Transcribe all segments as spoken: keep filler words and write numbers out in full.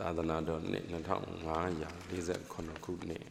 သာသနာတော်နှစ်နှစ်ထောင်ငါးရာလေးဆယ်ခုနှစ်ခုနှစ်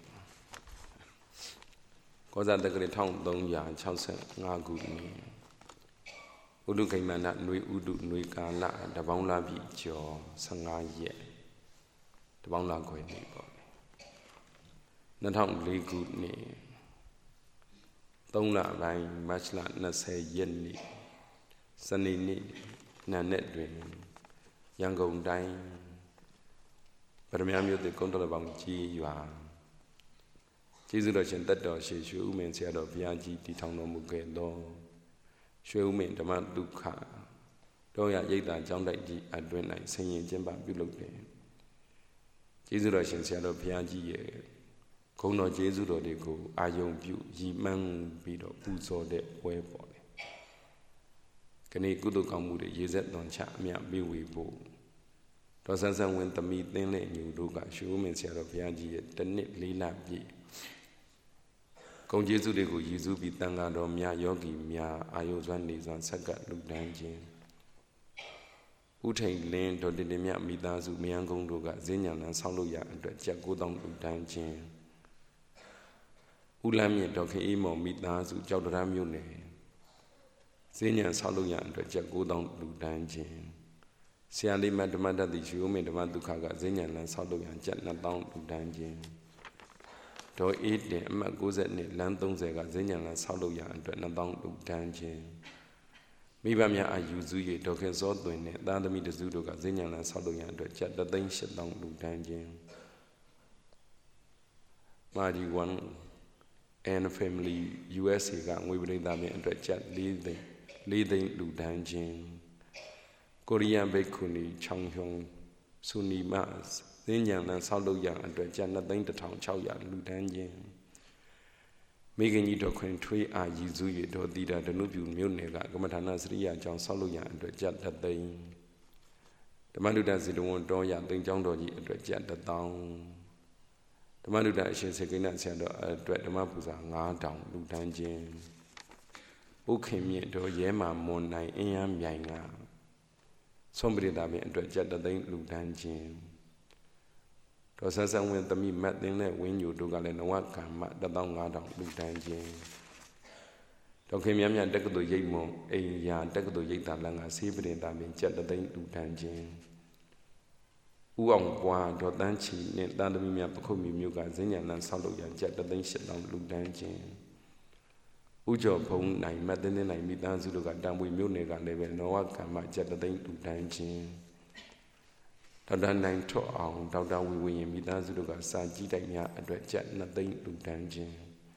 ကောဇာတက္ကရာတစ်ထောင်သုံးရာခြောက်ဆယ်ငါးခုနှစ်ဥဒုခိမန္တຫນွေဥဒုຫນွေကာလတပေါင်းလာပြီကျော်ဆယ်ငါးရက်တပေါင်းလာခွေနေပေါ့နှစ်ထောင်လေးခုနှစ်သုံးလပိုင်းမတ်လနှစ်ဆယ်ရက်နေ့စနေနေ့နာနဲ့တွင်ရန်ကုန်တိုင်းပရမယမြို့တိကုန်းတော်ပေါင်းကြီးရွာကျေးဇူးတော်ရှင်တက်တော်ရှေရွှေဥမင်းဆရာတော်ဘုရားကြီးတည်ထောင်တော်မူခဲ့သောရွှေဥမင်းဓမ္မဒုက္ခတော်ရရိပ်သာကျောင်းတိုက်ကြီးအတွင်း၌ဆင်ရင်ကျင်းပပြုလုပ်တယ်ကျေးဇူးတော်ရှင်ဆရာတော်ဘုရားကြီးရဲ့ဂုဏ်တော်ကျေးဇူးတော်တွေကိုအာယုံပြုရည်မှန်းပြီးတော့ပူဇော်တဲ့ပွဲပေါ်တယ်ခဏကုသိုလ်ကောင်းမှုတွေရေဆက်သွန်ချအမြပေးဝေဖို့တော်ဆန်းဆန်းဝင်သမီးသင်းနဲ့ညူတို့ကရွှေဥမင်းဆရာတော်ဘုရားကြီးရဲ့တနစ်လေးလပြည့်ဂုဏ်ကျေးဇူးတွေကိုရည်စူးပြီးတန်ဃာတော်များယောဂီများအာယုစွမ်းနေစွမ်းဆက်ကလူတန်းခြင်းဥထိန်လင်းတော်တင်တင်မြမိသားစုမယန်းကုန်းတို့ကဈဉ္ညာလန်းဆောက်လို့ရအတွက်ကျပ်ကိုးသောင်းလူတန်းခြင်းဥလမ်းမြင့်တော်ခင်အေးမော်မိသားစုကြောက်တရားမြို့နယ်ဈဉ္ညာဆောက်လို့ရအတွက်ကျပ်ကိုးသောင်းလူတန်းခြင်းဆရာလေးမဓမ္မတတိရွှေဥမင်းဓမ္မဒုက္ခကဈဉ္ညာလန်းဆောက်လို့ရကျပ်နှစ်သောင်းလူတန်းခြင်းဒေါ်အေးတင်အမှတ်ကိုးဆယ်နှစ်လမ်းသုံးဆယ်ကဈဉ္ညာလန်းဆောက်လို့ရအတွက်နှစ်သောင်းလူတန်းခြင်းမိဘများအာယူစု၍ဒေါခင်စောသွင်းနဲ့သားသမီးတစုတို့ကဈဉ္ညာလန်းဆောက်လို့ရအတွက်ကျပ်တစ်သိန်းရှစ်သောင်းလူတန်းခြင်းမာဒီဝမ် and family ယူ အက်စ် အေ ကငွေပရိသတ်များအတွက်ကျပ်လေးသိန်းလေးသိန်းလူတန်းခြင်းကိုရီးယားဘိက္ခုနီချောင်ဟုံဆူနီမဈဉ္ညာလန်းဆောက်လို့ရအတွက်ကျပ်နှစ်သိန်းတစ်ထောင်ခြောက်ရာလူတန်းခြင်းမိခင်ကြီးတော်ခွင်ထွေးအာရည်စူး၍တော်တီတာဒနုပြူမြို့နယ်ကကမ္မထာနာစရိယာကျောင်းဆောက်လို့ရအတွက်ကျပ်တစ်သိန်းဓမ္မဒုဒ္ဒဇီတဝန်တော်ရသိန်းကျောင်းတော်ကြီးအတွက်ကျပ်တစ်သောင်းဓမ္မဒုဒ္ဒအရှင်စေကိဏဆရာတော်အတွက်ဓမ္မပူဇာငါးထောင်လူတန်းခြင်းဥခင်မြင့်တော်ရဲမာမွန်နိုင်အင်းရမြိုင်ကဆုံးပရိသတ်များအတွက်ကျပ်တစ်သိန်းလူတန်းခြင်းတော်ဆန်းဆန်းဝင်သမီးမတ်သိန်းနဲ့ဝင်းညိုတို့ကလည်းနဝကမ္မတစ်သောင်းငါးထောင်လူတန်းခြင်းတော်ခင်မြတ်မြတ်တက္ကသိုလ်ရိပ်မွန်အိမ်ယာတက္ကသိုလ်ရိပ်သာလန်ကဆေးပရိသတ်များကျပ်တစ်သိန်းလူတန်းခြင်းဥအောင်ပွားဒေါ်တန်းချီနဲ့တာသမီများပခုတ်မြို့ကဈဉ္ညာလန်းဆောက်လုပ်ရကျပ်တစ်သိန်းရှစ်သောင်းလူတန်းခြင်းဥကျော်ဘုံနိုင်မတ်သိန်းနိုင်မိသားစုတို့ကတံပွေမြို့နယ်ကလည်းပဲနဝကမ္မကျပ်တစ်သိန်းလူတန်းခြင်းဒေါက်တာနိုင်ထွတ်အောင်ဒေါက်တာဝီဝီရင်မိသားစုတို့ကစာကြည့်တိုက်များအတွက်ကျပ်နှစ်သိန်းလူတန်းခြင်း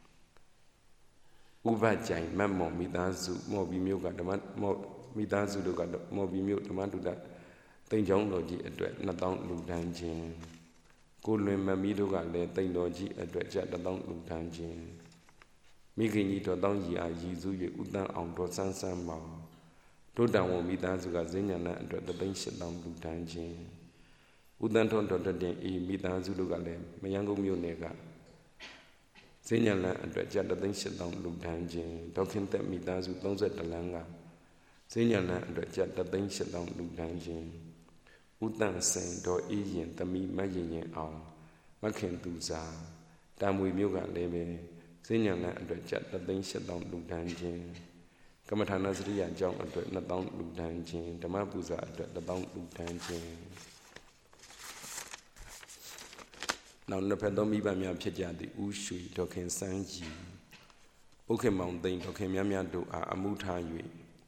ဥပကြိုင်မတ်မော်မိသားစုမော်ဘီမြို့ကဓမ္မမော်မိသားစုတို့ကမော်ဘီမြို့ဓမ္မဒုဒ္ဒတိန်ချောင်းတော်ကြီးအတွက်နှစ်သောင်းလူတန်းခြင်းကိုလွင်မမီတို့ကလည်းတိန်တော်ကြီးအတွက်ကျပ်တစ်သောင်းလူတန်းခြင်းမိခင်ကြီးတော်တောင်းကြီးအားရည်စူး၍ဥတန်းအောင်တော်ဆန်းဆန်းမောင်တို့တန်ဝန်မိသားစုကဈဉ္ညာလန်းအတွက်တစ်သိန်းရှစ်သောင်းလူတန်းခြင်းဥတန်းထွန်းတော်တင်အေးမိသားစုတို့ကလည်းမယန်းကုန်းမြို့နယ်ကဈဉ္ညာလန်းအတွက်ကျပ်တစ်သိန်းရှစ်သောင်းလူတန်းခြင်းဒေါခင်သက်မိသားစုသုံးဆယ်တစ်လန်းကဈဉ္ညာလန်းအတွက်ကျပ်တစ်သိန်းရှစ်သောင်းလူတန်းခြင်းဥတန်းစင်တော်အေးရင်သမီးမရင်ရင်အောင်မခင်သူစာတာမွေမြို့ကလည်းပဲဈဉ္ညာလန်းအတွက်ကျပ်တစ်သိန်းရှစ်သောင်းလူတန်းခြင်းကမ္မထာနာစရိယာကျောင်းအတွက်နှစ်သောင်းလူတန်းခြင်းဓမ္မပူဇာအတွက်တစ်သောင်းလူတန်းခြင်းနောက်နှစ်ဖက်သောမိဘများဖြစ်ကြသည့်ဥရွှေဒေါခင်စန်းကြီးဥခင်မောင်သိန်းဒေါခင်မြတ်မြတ်တို့အားအမှုထား၍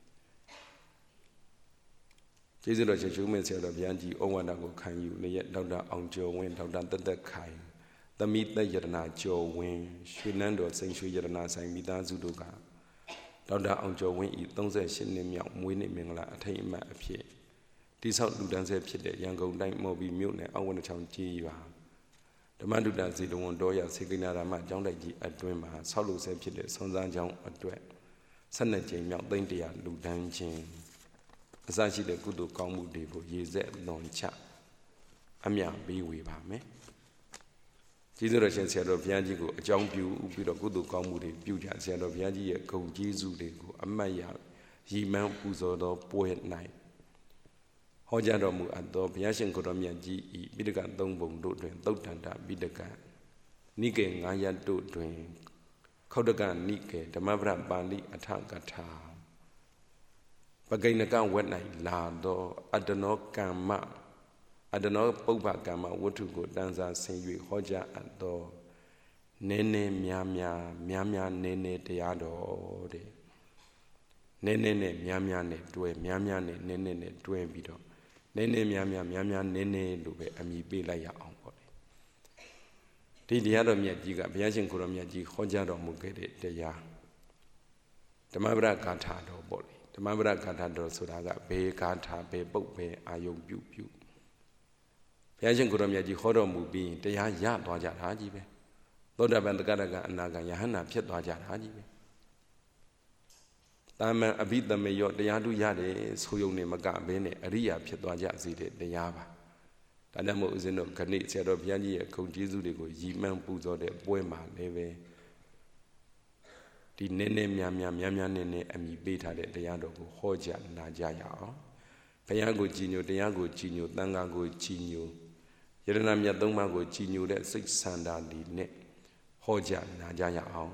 ကျေးဇူးတော်ရှင်ရှုမင်းဆရာတော်ဘုရားကြီးဩဝါဒကိုခံယူလျက်ဒေါက်တာအောင်ကျော်ဝင်းဒေါက်တာတက်တက်ခိုင်သမီးသက်ရတနာကျော်ဝင်းရွှေနန်းတော်စိန်ရွှေရတနာဆိုင်မိသားစုတို့ကဒေါက်တာအောင်ကျော်ဝင်းဤသုံးဆယ်ရှစ်နှစ်မြောက်မွေးနေ့မင်္ဂလာအထိမ်းအမှတ်အဖြစ်တိဆောက်လူတန်းဆဲဖြစ်တဲ့ရန်ကုန်တိုင်းမော်ဘီမြို့နယ်အောက်ဝနချောင်းကြီးရွာဓမ္မဒုဒ္ဒဇီတဝန်တော်ရစေကိဏာရမကျောင်းတိုက်ကြီးအတွင်းမှာဆောက်လုပ်ဆဲဖြစ်တဲ့ဆွမ်းစားကျောင်းအတွက်ဆက်နှစ်ကြိမ်မြောက်သိန်းတရာလူတန်းခြင်းအစရှိတဲ့ကုသိုလ်ကောင်းမှုတွေကိုရေဆက်လွန်ချအမြပေးဝေပါမယ်ကျေးဇူးတော်ရှင်ဆရာတော်ဘုရားကြီးကိုအကြောင်းပြုပြီးတော့ကုသိုလ်ကောင်းမှုတွေပြုကြဆရာတော်ဘုရားကြီးရဲ့ဂုဏ်ကျေးဇူးတွေကိုအမတ်ရရည်မှန်းပူဇော်တော်ပွဲ၌ဟောကြားတော်မူအပ်သောဘုရားရှင်ကိုရောမြတ်ကြီးဤပိဋကသုံးပုံတို့တွင်သုတ်တန္တပိဋကနိကေငါးရပ်တို့တွင်ခောတကနိကေဓမ္မပဒပါဠိအထကထာပဂိဏကဝက်၌လာသောအတ္တနောကမ္မအတ္တနောပုပ္ပကမ္မဝတ္ထုကိုတန်စာဆင်၍ဟောကြားအပ်သောနည်းနည်းများများများများနည်းနည်းတရားတော်တဲ့နည်းနည်းနဲ့များများနဲ့တွဲများများနဲ့နည်းနည်းနဲ့တွဲပြီးတော့နည်းနည်းများများများများနည်းနည်းလို့ပဲအမည်ပေးလိုက်ရအောင်ပေါ့လေဒီတရားတော်မြတ်ကြီးကဘုရားရှင်ကိုရောမြတ်ကြီးဟောကြားတော်မူခဲ့တဲ့တရားဓမ္မပဒဂါထာတော်ပေါ့လေဓမ္မပဒဂါထာတော်ဆိုတာကဘယ်ဂါထာဘယ်ပုတ်ဘယ်အာယုံပြုပြုဘုရားရှင်ကိုရောမြတ်ကြီးဟောတော်မူပြီးတရားရသွားကြတာကြီးပဲသောတာပန်တက္ကရာကအနာဂံယဟန္တာဖြစ်သွားကြတာကြီးပဲတာမန်အဘိဓမ္မယောတရားထုရတယ်ဆိုယုံနေမကဘဲနဲ့အရိယာဖြစ်သွားကြစေတဲ့တရားပါဒါကြောင့်မို့ဦးဇင်းတို့ခဏဆရာတော်ဘုရားကြီးရဲ့ဂုဏ်ကျေးဇူးတွေကိုရည်မှန်းပူဇော်တဲ့ပွဲမှာလည်းပဲဒီနည်းနည်းများများများများနည်းနည်းအမိပေးထားတဲ့တရားတော်ကိုဟောကြားနာကြရအောင်ဘုရားကိုကြည်ညိုတရားကိုကြည်ညိုသံဃာကိုကြည်ညိုယရဏမြတ်သုံးပါးကိုကြည်ညိုတဲ့စိတ်ဆန္ဒလေးနဲ့ဟောကြားနာကြရအောင်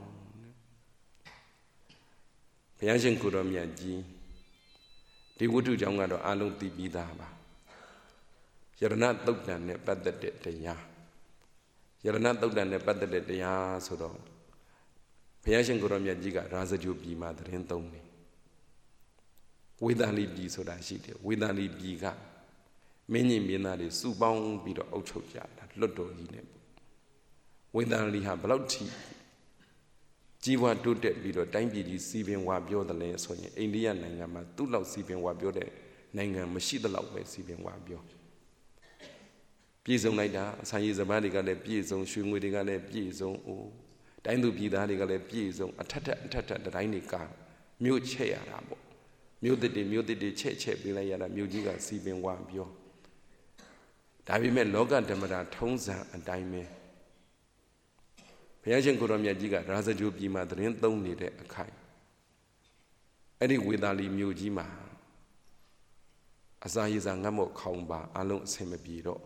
ဘုရားရှင်ကိုရောမြတ်ကြီးဒီဝတ္ထုကြောင့်ကတော့အလုံးသိပြီးသားပါယရဏသုတ်တံနဲ့ပတ်သက်တဲ့တရားယရဏသုတ်တံနဲ့ပတ်သက်တဲ့တရားဆိုတော့ဘုရားရှင်ကိုရောမြတ်ကြီးကရာဇဂြိုပြည်မှာသတင်းသုံးတယ်ဝေဒာလိပြည်ဆိုတာရှိတယ်ဝေဒာလိပြည်ကမင်းကြီးမင်းသားတွေစုပေါင်းပြီးတော့အုပ်ချုပ်ကြတာလွတ်တော်ကြီးနဲ့ဝေဒာလိဟာဘလောက်ထိကြီးပွားတိုးတက်ပြီးတော့တိုင်းပြည်ကြီးစီပင်ဝါပြောတယ်လဲဆိုရင်အိန္ဒိယနိုင်ငံမှာသူ့လောက်စီပင်ဝါပြောတဲ့နိုင်ငံမရှိသလောက်ပဲစီပင်ဝါပြောပြည်စုံလိုက်တာအစာရည်စပားတွေကလည်းပြည်စုံရွှေငွေတွေကလည်းပြည်စုံအိုးတိုင်းသူပြည်သားတွေကလည်းပြည်စုံအထက်ထက်အထက်ထက်တိုင်းတွေကမြို့ချဲ့ရတာပေါ့မြို့တစ်တွေမြို့တစ်တွေချဲ့ချဲ့ပေးလိုက်ရတာမြို့ကြီးကစီပင်ဝါပြောဒါပေမဲ့လောကဓမ္မတာထုံးစံအတိုင်းပဲဘုရားရှင်ကိုရောမြတ်ကြီးကရာဇဂြိုပြည်မှာသတင်းသုံးနေတဲ့အခိုင်အဲ့ဒီဝေသာလီမြို့ကြီးမှာအစာရည်စာငတ်မော့ခေါင်းပါအလုံးအဆင်မပြေတော့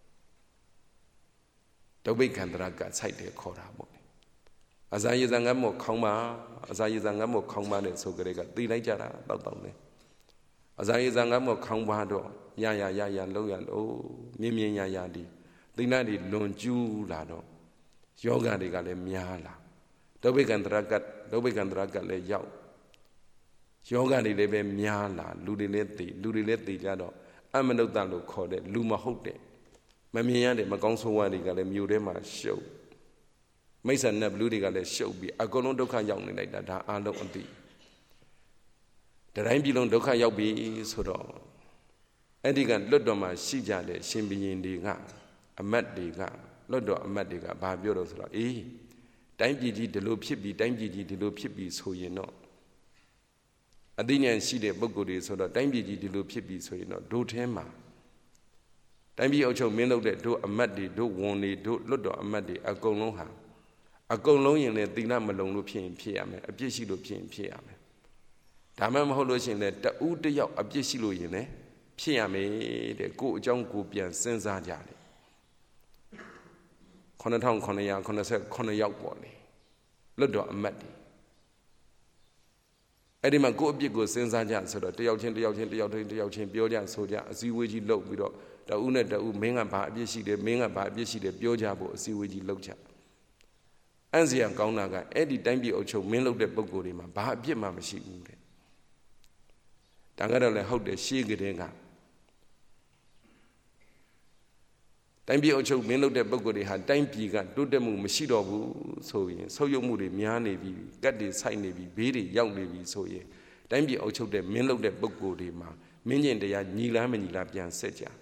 ဒုဗိက္ခန္တရကစိုက်တယ်ခေါ်တာပေါ့အစာရည်စာငတ်မော့ခေါင်းပါအစာရည်စာငတ်မော့ခေါင်းပါနဲ့ဆိုကြတဲ့ကသိလိုက်ကြတာတောက်တောက်နဲ့အစာရည်စာငတ်မော့ခေါင်းပါတော့ရရရရလုံးရလို့မြင်းမြင်းရရဒီသိနာတွေလွန်ကျူးလာတော့ယောဂတွေကလည်းများလာဒုဗိက္ခန္တရကဒုဗိက္ခန္တရကလည်းရောက်ယောဂတွေလည်းပဲများလာလူတွေလည်းသိလူတွေလည်းသိကြတော့အမနုဿလို့ခေါ်တဲ့လူမဟုတ်တဲ့မမြင်ရတဲ့မကောင်းဆိုးဝါးတွေကလည်းမြို့ထဲမှာရှုပ်မိစ္ဆာနတ်ဘလူတွေကလည်းရှုပ်ပြီးအကုန်လုံးဒုက္ခရောက်နေလိုက်တာဒါအလုံးအသိတတိုင်းပြည်လုံးဒုက္ခရောက်ပြီဆိုတော့အဲ့ဒီကလွတ်တော်မှာရှိကြတဲ့ရှင်ဘုရင်တွေကအမတ်တွေကလွတ်တော်အမတ်တွေကဘာပြောတော့ဆိုတော့အေးတိုင်းပြည်ကြီးဒီလိုဖြစ်ပြီးတိုင်းပြည်ကြီးဒီလိုဖြစ်ပြီးဆိုရင်တော့အသိဉာဏ်ရှိတဲ့ပုဂ္ဂိုလ်တွေဆိုတော့တိုင်းပြည်ကြီးဒီလိုဖြစ်ပြီးဆိုရင်တော့ဒို့ထဲမှာတိုင်းပြည်အုပ်ချုပ်မင်းလုပ်တဲ့ဒို့အမတ်တွေဒို့ဝန်တွေဒို့လွတ်တော်အမတ်တွေအကုန်လုံးဟာအကုန်လုံးရင်လည်းသီလမလုံလို့ဖြစ်ရင်ဖြစ်ရမယ်အပြစ်ရှိလို့ဖြစ်ရင်ဖြစ်ရမယ်ဒါမှမဟုတ်လို့ရှိရင်လည်းတဦးတစ်ယောက်အပြစ်ရှိလို့ရင်လည်းဖြစ်ရမယ်တဲ့ကိုယ်အကြောင်းကိုပြန်စဉ်းစားကြတယ်ခုနှစ်ထောင်ခုနှစ်ရာခုနှစ်ဆယ်ခုနှစ်ယောက်ပေါ့လေလွတ်တော်အမတ်တွေအဲ့ဒီမှာကိုယ့်အပြစ်ကိုစဉ်းစားကြဆိုတော့တယောက်ချင်းတယောက်ချင်းတယောက်ချင်းတယောက်ချင်းပြောကြဆိုကြအစည်းအဝေးကြီးလုပ်ပြီးတော့တဦးနဲ့တဦးမင်းကဘာအပြစ်ရှိတယ်မင်းကဘာအပြစ်ရှိတယ်ပြောကြဖို့အစည်းအဝေးကြီးလုပ်ကြအံ့စရာကောင်းတာကအဲ့ဒီတိုင်းပြည်အုပ်ချုပ်မင်းလုပ်တဲ့ပုံကိုယ်တွေမှာဘာအပြစ်မှမရှိဘူးတဲ့ဒါကတော့လည်းဟုတ်တယ်ရှေးကတည်းကတိုင်းပြည်အုပ်ချုပ်မင်းလုပ်တဲ့ပုဂ္ဂိုလ်တွေဟာတိုင်းပြည်ကတိုးတက်မှုမရှိတော့ဘူးဆိုရင်ဆုပ်ယုပ်မှုတွေများနေပြီကတ်တွေဆိုင်နေပြီဘေးတွေရောက်နေပြီဆိုရင်တိုင်းပြည်အုပ်ချုပ်တဲ့မင်းလုပ်တဲ့ပုဂ္ဂိုလ်တွေမှာမင်းကျင်တရားညီလားမညီလားပြန်ဆက်ကြ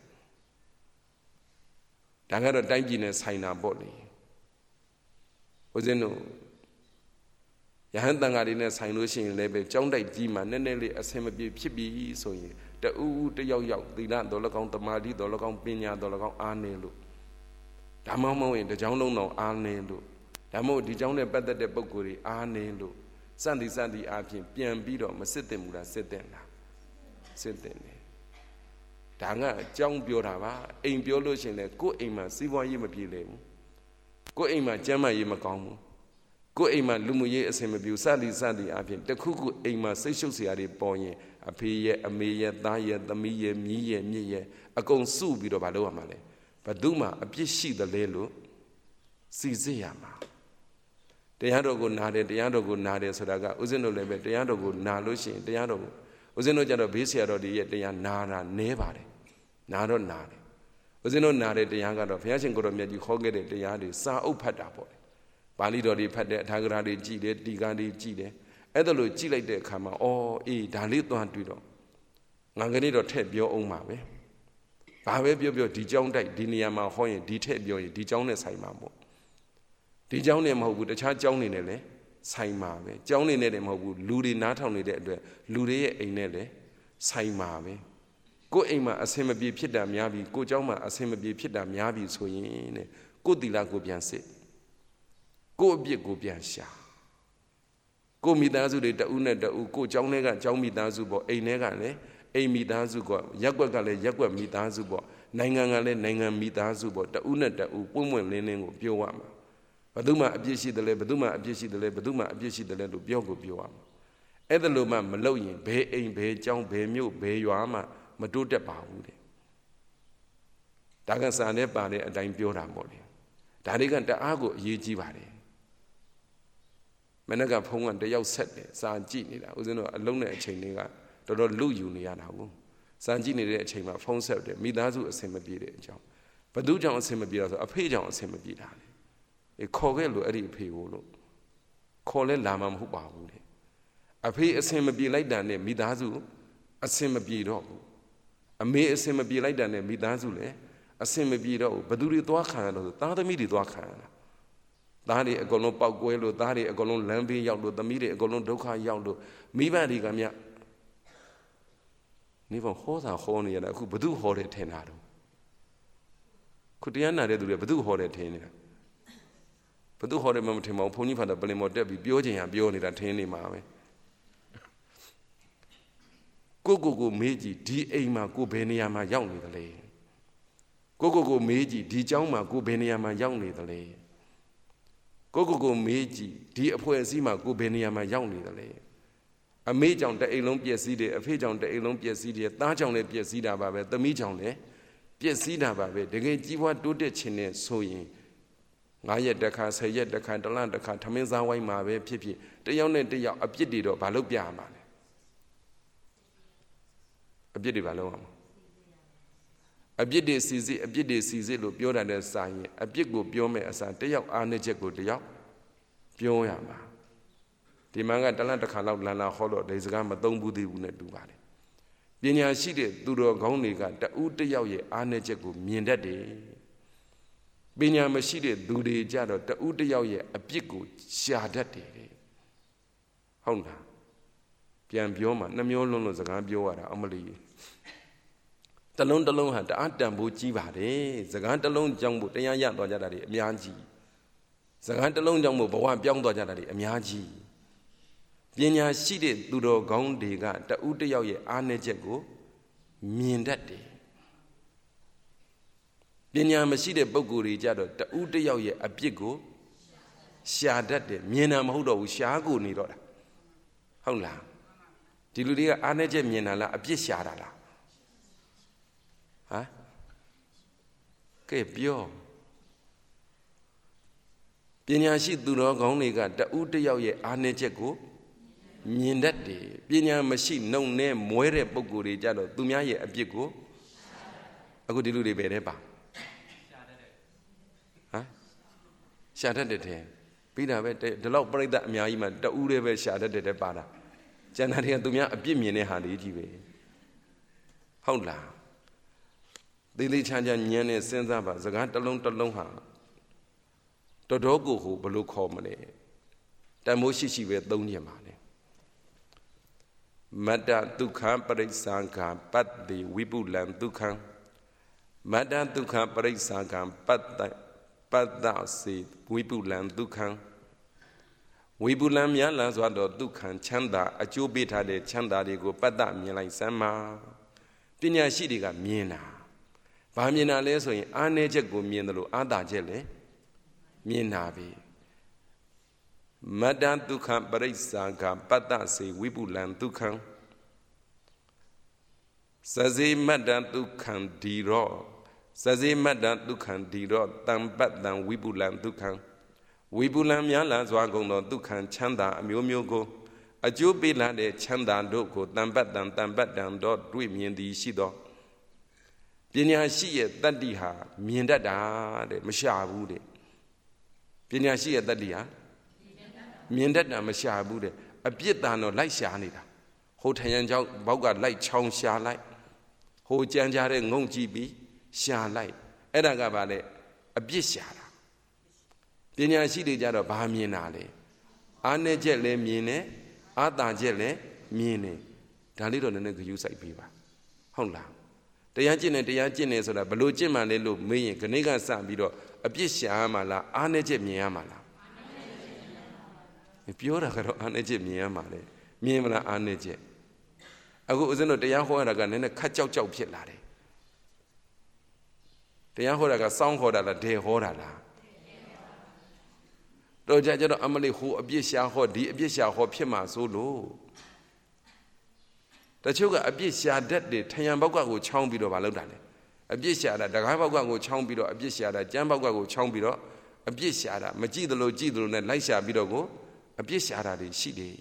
ဒါကတော့တိုင်းပြည်နဲ့ဆိုင်တာပေါ့လေဦးဇင်းတို့ယဟန်တန်ဃာတွေနဲ့ဆိုင်လို့ရှိရင်လည်းပဲကြောင်းတိုက်ကြီးမှာနည်းနည်းလေးအဆင်မပြေဖြစ်ပြီဆိုရင်တူတယောက်ယောက်သီလတော်၎င်းတမာတိတော်၎င်းပညာတော်၎င်းအားနေလို့ဒါမှမဟုတ်ရင်တကြောင်းလုံးတော်အားနေလို့ဒါမှမဟုတ်ဒီကြောင်းနဲ့ပတ်သက်တဲ့ပုံကိုယ်တွေအားနေလို့စံတိစံတိအားဖြင့်ပြန်ပြီးတော့မစစ်တင်ဘူးလားစစ်တင်လားစစ်တင်တယ်ဒါကအကြောင်းပြောတာပါအိမ်ပြောလို့ရှင်လေကိုယ်အိမ်မှာစီးပွားရေးမပြေလည်ဘူးကိုယ်အိမ်မှာကျန်းမာရေးမကောင်းဘူးကိုယ်အိမ်မှာလူမှုရေးအဆင်မပြေစသည်စသည်အပြင်တခုခုအိမ်မှာစိတ်ရှုပ်စရာတွေပေါ်ရင်အဖေရဲ့အမေရဲ့သားရဲ့သမီးရဲ့မြီးရဲ့မြစ်ရဲ့အကုန်စုပြီးတော့မလုပ်ရမှာလေဘယ်သူမှအပြစ်ရှိတယ်လေလို့စီစစ်ရမှာတရားတော်ကိုနားတယ်တရားတော်ကိုနားတယ်ဆိုတာကဥစဉ်တို့လည်းပဲတရားတော်ကိုနားလို့ရှိရင်တရားတော်ကိုဥစဉ်တို့ကြတော့ဘေးဆရာတော်တွေရဲ့တရားနာတာနဲပါတယ်နာတော့နာတယ်ဥစဉ်တို့နာတဲ့တရားကတော့ဘုရားရှင်ကိုတော်မြတ်ကြီးခေါ်ခဲ့တဲ့တရားတွေစာအုပ်ဖတ်တာပေါ့ပါဠိတော်တွေဖတ်တဲ့အထာဂရတွေကြည်တယ်တီကာတွေကြည်တယ်အဲ့ဒါလို့ကြည်လိုက်တဲ့အခါမှာအော်အေးဒါလေးသွားတွေ့တော့ငါကလေးတော့ထည့်ပြောအောင်ပါပဲဘာပဲပြောပြောဒီကြောင်းတိုက်ဒီနေရာမှာဟောရင်ဒီထည့်ပြောရင်ဒီကြောင်းနဲ့ဆိုင်မှာပေါ့ဒီကြောင်းနဲ့မဟုတ်ဘူးတခြားကြောင်းနေနဲ့လည်းဆိုင်မှာပဲကြောင်းနေနဲ့လည်းမဟုတ်ဘူးလူတွေနားထောင်နေတဲ့အတွက်လူတွေရဲ့အိမ်နဲ့လည်းဆိုင်မှာပဲကိုယ်အိမ်မှာအဆင်မပြေဖြစ်တာများပြီကိုယ်ကြောင်းမှာအဆင်မပြေဖြစ်တာများပြီဆိုရင်တဲ့ကိုယ်သီလကိုပြန်စစ်ကိုယ်အပြစ်ကိုပြန်ရှာကိုယ်မိသားစုတွေတဦးနဲ့တဦးကိုယ်ကြောင်းထဲကကြောင်းမိသားစုပေါ့အိမ်ထဲကလည်းအိမ်မိသားစုကရက်ွက်ကလည်းရက်ွက်မိသားစုပေါ့နိုင်ငံကလည်းနိုင်ငံမိသားစုပေါ့တဦးနဲ့တဦးပွင့်ပွင့်လင်းလင်းကိုပြောရမှာဘယ်သူမှအပြစ်ရှိတယ်လဲဘယ်သူမှအပြစ်ရှိတယ်လဲဘယ်သူမှအပြစ်ရှိတယ်လဲလို့ပြောကိုပြောရမှာအဲ့ဒါလို့မှမလုပ်ရင်ဘယ်အိမ်ဘယ်ကြောင်းဘယ်မြို့ဘယ်ရွာမှမတိုးတက်ပါဘူးတဲ့ဒါကစာနဲ့ပါတဲ့အတိုင်းပြောတာပေါ့လေဒါတွေကတအားကိုအရေးကြီးပါတယ်မနေ့ကဖုန်းကတယောက်ဆက်တယ်စာကြည့်နေတာဦးဇင်းတို့အလုံးနဲ့အချိန်တွေကတော်တော်လူယူနေရတာကိုစာကြည့်နေတဲ့အချိန်မှာဖုန်းဆက်တယ်မိသားစုအဆင်မပြေတဲ့အကြောင်းဘသူကြောင့်အဆင်မပြေတာဆိုအဖေကြောင့်အဆင်မပြေတာလေအေးခေါ်ခဲ့လို့အဲ့ဒီအဖေကိုလို့ခေါ်လဲလာမှာမဟုတ်ပါဘူးလေအဖေအဆင်မပြေလိုက်တာနဲ့မိသားစုအဆင်မပြေတော့ဘူးအမေအဆင်မပြေလိုက်တာနဲ့မိသားစုလည်းအဆင်မပြေတော့ဘူးဘသူတွေသွားခံရတော့ဆိုသားသမီးတွေသွားခံရတာသားတွေအကုန်လုံးပေါက်ကွဲလို့သားတွေအကုန်လုံးလမ်းဘေးရောက်လို့သမီးတွေအကုန်လုံးဒုက္ခရောက်လို့မိဘတွေကမြတ်နေဖို့ဟောတာဟောနေရတာအခုဘသူဟောတယ်ထင်တာတော့ခုတရားနာတဲ့သူတွေဘသူဟောတယ်ထင်နေတာဘသူဟောတယ်မှမထင်ပါဘူးဘုန်းကြီးဖတ်တာပလင်မော်တက်ပြီးပြောချင်ရပြောနေတာထင်နေမှာပဲကိုကိုကိုမေးကြည့်ဒီအိမ်မှာကိုဘယ်နေရာမှာရောက်နေသလဲကိုကိုကိုမေးကြည့်ဒီကျောင်းမှာကိုဘယ်နေရာမှာရောက်နေသလဲကိုကိုကိုမေးကြည့်ဒီအဖွဲ့အစည်းမှာကိုဘယ်နေရာမှာရောက်နေသလဲအမေကြောင့်တအိမ်လုံးပျက်စီးတယ်အဖေကြောင့်တအိမ်လုံးပျက်စီးတယ်သားကြောင့်လည်းပျက်စီးတာပါပဲသမီးကြောင့်လည်းပျက်စီးတာပါပဲတကယ်ကြီးပွားတိုးတက်ခြင်းနဲ့ဆိုရင်ငါးရက်တစ်ခါဆယ်ရက်တစ်ခါတစ်လတစ်ခါထမင်းစားဝိုင်းမှာပဲဖြစ်ဖြစ်တယောက်နဲ့တယောက်အပြစ်တွေတော့ဘာလို့ပြရမှာလဲအပြစ်တွေဘာလို့ရမှာအပြစ်တွေစီစစ်အပြစ်တွေစီစစ်လို့ပြောတာနဲ့စာရင်အပြစ်ကိုပြောမယ်အစားတယောက်အားနည်းချက်ကိုတယောက်ပြောရမှာဒီမှာကတလန့်တစ်ခါလောက်လန်လာဟောတော့ဒီစကားမသုံးဘူးသေးဘူးနဲ့တူပါတယ်ပညာရှိတဲ့သူတော်ကောင်းတွေကတဦးတယောက်ရဲ့အားနည်းချက်ကိုမြင်တတ်တယ်ပညာမရှိတဲ့သူတွေကြတော့တဦးတယောက်ရဲ့အပြစ်ကိုရှာတတ်တယ်ဟုတ်လားပြန်ပြောမှနှမျိုးလုံးလို့စကားပြောရတာအမလီတလုံးတလုံးဟာတအားတန်ဖိုးကြီးပါတယ်စကားတလုံးကြောင့်ဘုတရားရသွားကြတာတွေအများကြီးစကားတလုံးကြောင့်ဘုဘဝပြောင်းသွားကြတာတွေအများကြီးပညာရှိတဲ့သူတော်ကောင်းတွေကတဦးတယောက်ရဲ့အားနည်းချက်ကိုမြင်တတ်တယ်ပညာမရှိတဲ့ပုဂ္ဂိုလ်တွေကြတော့တဦးတယောက်ရဲ့အပြစ်ကိုရှာတတ်တယ်မြင်တာမဟုတ်တော့ဘူးရှားကိုနေတော့တာဟုတ်လားဒီလူတွေကအားနည်းချက်မြင်တာလားအပြစ်ရှာတာလားဟမ်ကဲပြောပညာရှိသူတော်ကောင်းတွေကတဦးတယောက်ရဲ့အားနည်းချက်ကိုမြင်တတ်တယ်ပညာမရှိနှုံနဲ့မွဲတဲ့ပုဂ္ဂိုလ်တွေကြတော့သူများရဲ့အပြစ်ကိုအခုဒီလူတွေပဲတဲ့ပါဟမ်ရှာတတ်တယ်တဲ့ပြီးတာပဲဒီလောက်ပြိဿအများကြီးမှတဦးတည်းပဲရှာတတ်တယ်တဲ့ပါတာကျန်တာတွေကသူများအပြစ်မြင်တဲ့ဟာလေးကြီးပဲဟုတ်လားသေးသေးချာချာညံနဲ့စဉ်းစားပါစကားတစ်လုံးတစ်လုံးဟာတော်တော်ကိုဟိုဘယ်လိုခေါ်မလဲတန်မိုးရှိရှိပဲသုံးညင်ပါလေမတ္တဒုက္ခပရိစ္ဆာကံပတ္တိဝိပုလံဒုက္ခံမတ္တဒုက္ခပရိစ္ဆာကံပတ္တပတ္တစေဝိပုလံဒုက္ခံဝိပုလံများလားဆိုတော့ဒုက္ခံချမ်းသာအကျိုးပေးထားတဲ့ချမ်းသာတွေကိုပတ္တမြင်လိုက်စမ်းပါပညာရှိတွေကမြင်တာဘာမြင်တာလဲဆိုရင်အားနည်းချက်ကိုမြင်တယ်လို့အားသာချက်လည်းမြင်တာပဲမတ္တဒုက္ခပရိစ္ဆာကပတ္တစေဝိပုလံဒုက္ခံစဇေမတ္တဒုက္ခံဒီရောစဇေမတ္တဒုက္ခံဒီရောတံပတ္တံဝိပုလံဒုက္ခံဝိပုလံများလာစွာကုန်သောဒုက္ခံချမ်းသာအမျိုးမျိုးကိုအကျိုးပေးလာတဲ့ချမ်းသာတို့ကိုတံပတ္တံတံပတ္တံတော့တွေ့မြင်သည်ရှိသောပညာရှိရဲ့တတ္တိဟာမြင်တတ်တာတဲ့မရှာဘူးတဲ့ပညာရှိရဲ့တတ္တိဟာမြင်တတ်တာမရှာဘူးတဲ့အပြစ်တန်တော့လိုက်ရှာနေတာဟိုထရန်ကြောင့်ဘောက်ကလိုက်ချောင်းရှာလိုက်ဟိုကြမ်းကြတဲ့ငုံကြည့်ပြီးရှာလိုက်အဲ့ဒါကဘာလဲအပြစ်ရှာတာပညာရှိတွေကြတော့ဘာမြင်တာလဲအားနည်းချက်လည်းမြင်တယ်အားသာချက်လည်းမြင်တယ်ဒါလေးတော့နည်းနည်းဂရုစိုက်ပေးပါဟုတ်လားတရားကျင့်တယ်တရားကျင့်တယ်ဆိုတာဘလို့ကျင့်မှလဲလို့မေးရင်ခဏကစပြီးတော့အပြစ်ရှာရမှာလားအားနည်းချက်မြင်ရမှာလားပြောတာကတော့အားနည်းချက်မြင်ရမှာလေမြင်မလားအားနည်းချက်အခုဦးဇင်းတို့တရားဟောရတာကနည်းနည်းခက်ကြောက်ကြောက်ဖြစ်လာတယ်တရားဟောတာကစောင်းဟောတာလားဒေဟောတာလားတော့ကြကြတော့အမလေးဟိုအပြစ်ရှာဟောဒီအပြစ်ရှာဟောဖြစ်မှာဆိုလို့တချို့ကအပြစ်ရှာတတ်တယ်ထယံဘောက်ကကိုချောင်းပြီးတော့မလုပ်တာလေအပြစ်ရှာတာတကားဘောက်ကကိုချောင်းပြီးတော့အပြစ်ရှာတာကျမ်းဘောက်ကကိုချောင်းပြီးတော့အပြစ်ရှာတာမကြည့်သလိုကြည့်သလိုနဲ့လိုက်ရှာပြီးတော့ကိုအပြစ်ရှာတာတွေရှိတယ်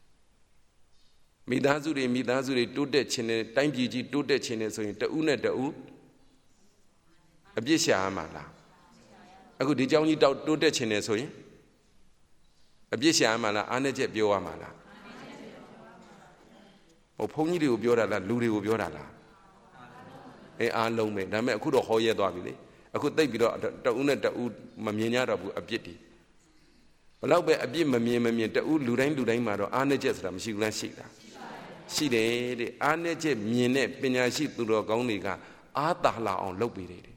မိသားစုတွေမိသားစုတွေတိုးတက်ခြင်းနဲ့တိုင်းပြည်ကြီးတိုးတက်ခြင်းနဲ့ဆိုရင်တဦးနဲ့တဦးအပြစ်ရှာရမှာလားအခုဒီเจ้าကြီးတောက်တိုးတက်ခြင်းနဲ့ဆိုရင်အပြစ်ရှာရမှာလားအားနည်းချက်ပြောရမှာလားဟိုဘုန်းကြီးတွေကိုပြောတာလားလူတွေကိုပြောတာလားအဲအားလုံးပဲဒါပေမဲ့အခုတော့ဟောရဲသွားပြီလေအခုတိတ်ပြီးတော့တဦးနဲ့တဦးမမြင်ကြတော့ဘူးအပြစ်တွေဘလောက်ပဲအပြစ်မမြင်မမြင်တဦးလူတိုင်းလူတိုင်းမှာတော့အားနည်းချက်ဆိုတာမရှိဘူးလားရှိတာရှိတယ်တဲ့အားနည်းချက်မြင်တဲ့ပညာရှိသူတော်ကောင်းတွေကအားသာလာအောင်လုပ်ပေးတယ်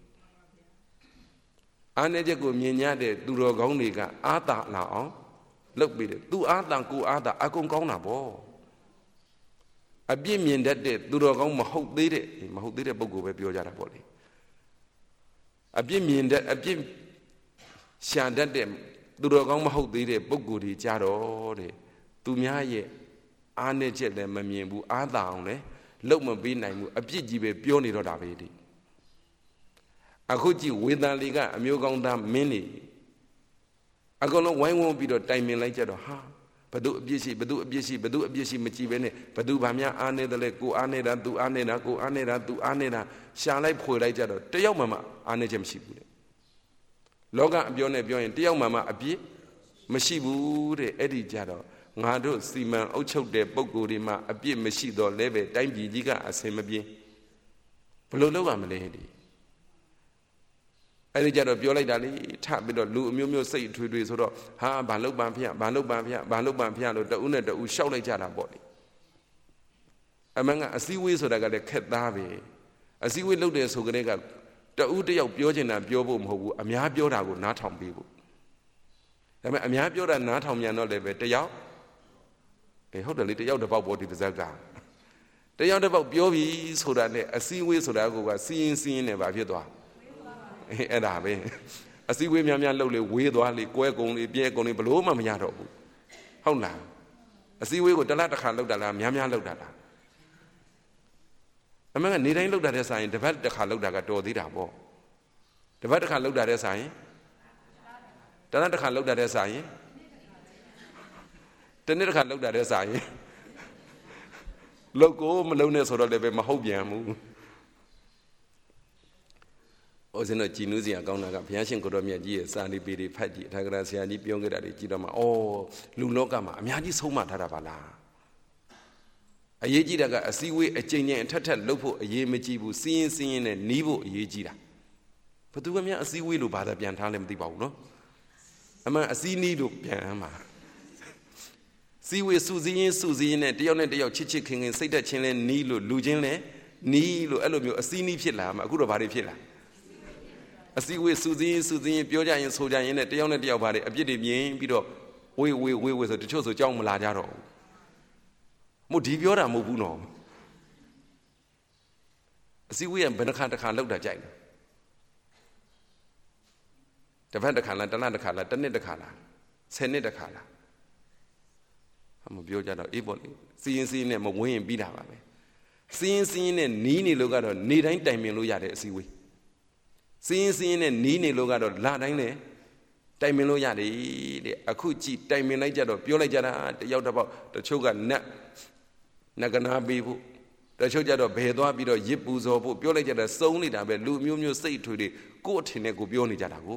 အားနည်းချက်ကိုမြင်ရတဲ့သူတော်ကောင်းတွေကအားသာလာအောင်လုပ်ပေးတယ်သူအားသာကိုအားသာအကုန်ကောင်းတာပေါ့အပြစ်မြင်တတ်တဲ့သူတော်ကောင်းမဟုတ်သေးတဲ့မဟုတ်သေးတဲ့ပုဂ္ဂိုလ်ပဲပြောကြတာပေါ့လေအပြစ်မြင်တဲ့အပြစ်ရှာတတ်တဲ့သူတော်ကောင်းမဟုတ်သေးတဲ့ပုဂ္ဂိုလ်တွေကြတော့တဲ့သူများရဲ့အားနည်းချက်လည်းမမြင်ဘူးအားသာအောင်လည်းလုပ်မပေးနိုင်ဘူးအပြစ်ကြီးပဲပြောနေတော့တာပဲဒီအခုကြည့်ဝေဒန်လေးကအမျိုးကောင်းသားမင်းနေအကုန်လုံးဝိုင်းဝန်းပြီးတော့တိုင်ပင်လိုက်ကြတော့ဟာဘသူအပြစ်ရှိဘသူအပြစ်ရှိဘသူအပြစ်ရှိမကြည့်ပဲနဲ့ဘသူဗာများအားနေတယ်လေကိုအားနေတာသူအားနေတာကိုအားနေတာသူအားနေတာရှာလိုက်ဖွေလိုက်ကြတော့တယောက်မှမအားနေချက်မရှိဘူးတဲ့လောကအပြောနဲ့ပြောရင်တယောက်မှမအပြစ်မရှိဘူးတဲ့အဲ့ဒီကြတော့ငါတို့စီမံအုပ်ချုပ်တဲ့ပုံကိုယ်တွေမှာအပြစ်မရှိတော့လဲပဲတိုင်းပြည်ကြီးကအစင်မပြေဘလို့လောက်ရမလဲဒီအဲ့ဒီကြတော့ပြောလိုက်တာလေထပြီးတော့လူအမျိုးမျိုးစိတ်ထွေးထွေးဆိုတော့ဟာဘာလုပ်ပန်ဖျက်ဘာလုပ်ပန်ဖျက်ဘာလုပ်ပန်ဖျက်လို့တဦးနဲ့တဦးရှောက်လိုက်ကြတာပေါ့လေအမှန်ကအစည်းအဝေးဆိုတာကလည်းခက်သားပဲအစည်းအဝေးလုပ်တယ်ဆိုကြတဲ့ကတဦးတယောက်ပြောချင်တာပြောဖို့မဟုတ်ဘူးအများပြောတာကိုနားထောင်ပေးဖို့ဒါပေမဲ့အများပြောတာနားထောင်မြန်တော့လည်းပဲတယောက်အေးဟုတ်တယ်လေတယောက်တစ်ပေါက်ပေါ်ဒီပါဇက်ကတယောက်တစ်ပေါက်ပြောပြီဆိုတာနဲ့အစည်းအဝေးဆိုတာကစီးရင်စီးရင်နဲ့ဘာဖြစ်သွားအေးအဲ့ဒါပဲအစည်းအဝေးများများလှုပ်လေဝေးသွားလေကွဲကုန်လေပြဲကုန်လေဘလို့မှမရတော့ဘူးဟုတ်လားအစည်းအဝေးကိုတစ်လတစ်ခါလှုပ်တာလားများများလှုပ်တာလားအမှန်ကနေတိုင်းလှုပ်တာတဲ့ဆိုင်တပတ်တစ်ခါလှုပ်တာကတော်သေးတာပေါ့တပတ်တစ်ခါလှုပ်တာတဲ့ဆိုင်တလတစ်ခါလှုပ်တာတဲ့ဆိုင်တနေ့တစ်ခါလှုပ်တာတဲ့ဆိုင်လှုပ်ကိုမလှုပ်နဲ့ဆိုတော့လည်းပဲမဟုတ်ပြန်ဘူး။ဩဇင်းတို့ကြည်နူးစရာကောင်းတာကဘုရားရှင်ကိုတော်မြတ်ကြီးရဲ့စာလိပေတွေဖတ်ကြည့်အထာဂရဆရာကြီးပြောခဲ့တာတွေကြည့်တော့မှဩလူလောကမှာအများကြီးဆုံးမထားတာပါလား။အရေးကြီးတာကအစည်းအဝေးအကြိမ်ကြိမ်အထက်ထက်လှုပ်ဖို့အရေးမကြီးဘူးစီးရင်စီးရင်နဲ့နီးဖို့အရေးကြီးတာ။ဘသူကများအစည်းအဝေးလို့ဘာသာပြန်ထားလဲမသိပါဘူးနော်။အမှန်အစည်းနီးလို့ပြန်မှာ။စီဝေစုစည်းရင်စုစည်းရင်နဲ့တယောက်နဲ့တယောက်ချစ်ချစ်ခင်ခင်စိတ်သက်ချင်းလဲနီးလို့လူချင်းလဲနီးလို့အဲ့လိုမျိုးအစည်းနီးဖြစ်လာမှာအခုတော့ဘာတွေဖြစ်လာအစည်းဝေးစုစည်းရင်စုစည်းရင်ပြောကြရင်ဆိုကြရင်နဲ့တယောက်နဲ့တယောက်ဘာတွေအပြစ်တွေမြင်ပြီးတော့ဝေးဝေးဝေးဝေးဆိုတချို့ဆိုကြောက်မလာကြတော့ဘူးမို့ဒီပြောတာမဟုတ်ဘူးနော်အစည်းအဝေးကဘယ်နှခါတစ်ခါလောက်တာကြိုက်လဲတစ်ဖက်တစ်ခါလားတစ်လတစ်ခါလားတစ်နှစ်တစ်ခါလားဆယ်နှစ်တစ်ခါလားမပြောကြတော့အေးပေါ့လေစီရင်စီရင်နဲ့မဝင်ရင်ပြီးတာပါပဲစီရင်စီရင်နဲ့နီးနေလို့ကတော့နေတိုင်းတိုင်ပင်လို့ရတဲ့အစည်းအဝေးစီရင်စီရင်နဲ့နီးနေလို့ကတော့လတိုင်းနဲ့တိုင်ပင်လို့ရတယ်တဲ့အခုကြည့်တိုင်ပင်လိုက်ကြတော့ပြောလိုက်ကြတာတယောက်တစ်ပေါက်တချို့ကနတ်နဂနာပေးဖို့တချို့ကြတော့ဘယ်သွားပြီးတော့ရစ်ပူဇော်ဖို့ပြောလိုက်ကြတာစုံနေတာပဲလူမျိုးမျိုးစိတ်ထွေတွေကိုယ့်အထင်နဲ့ကိုပြောနေကြတာကို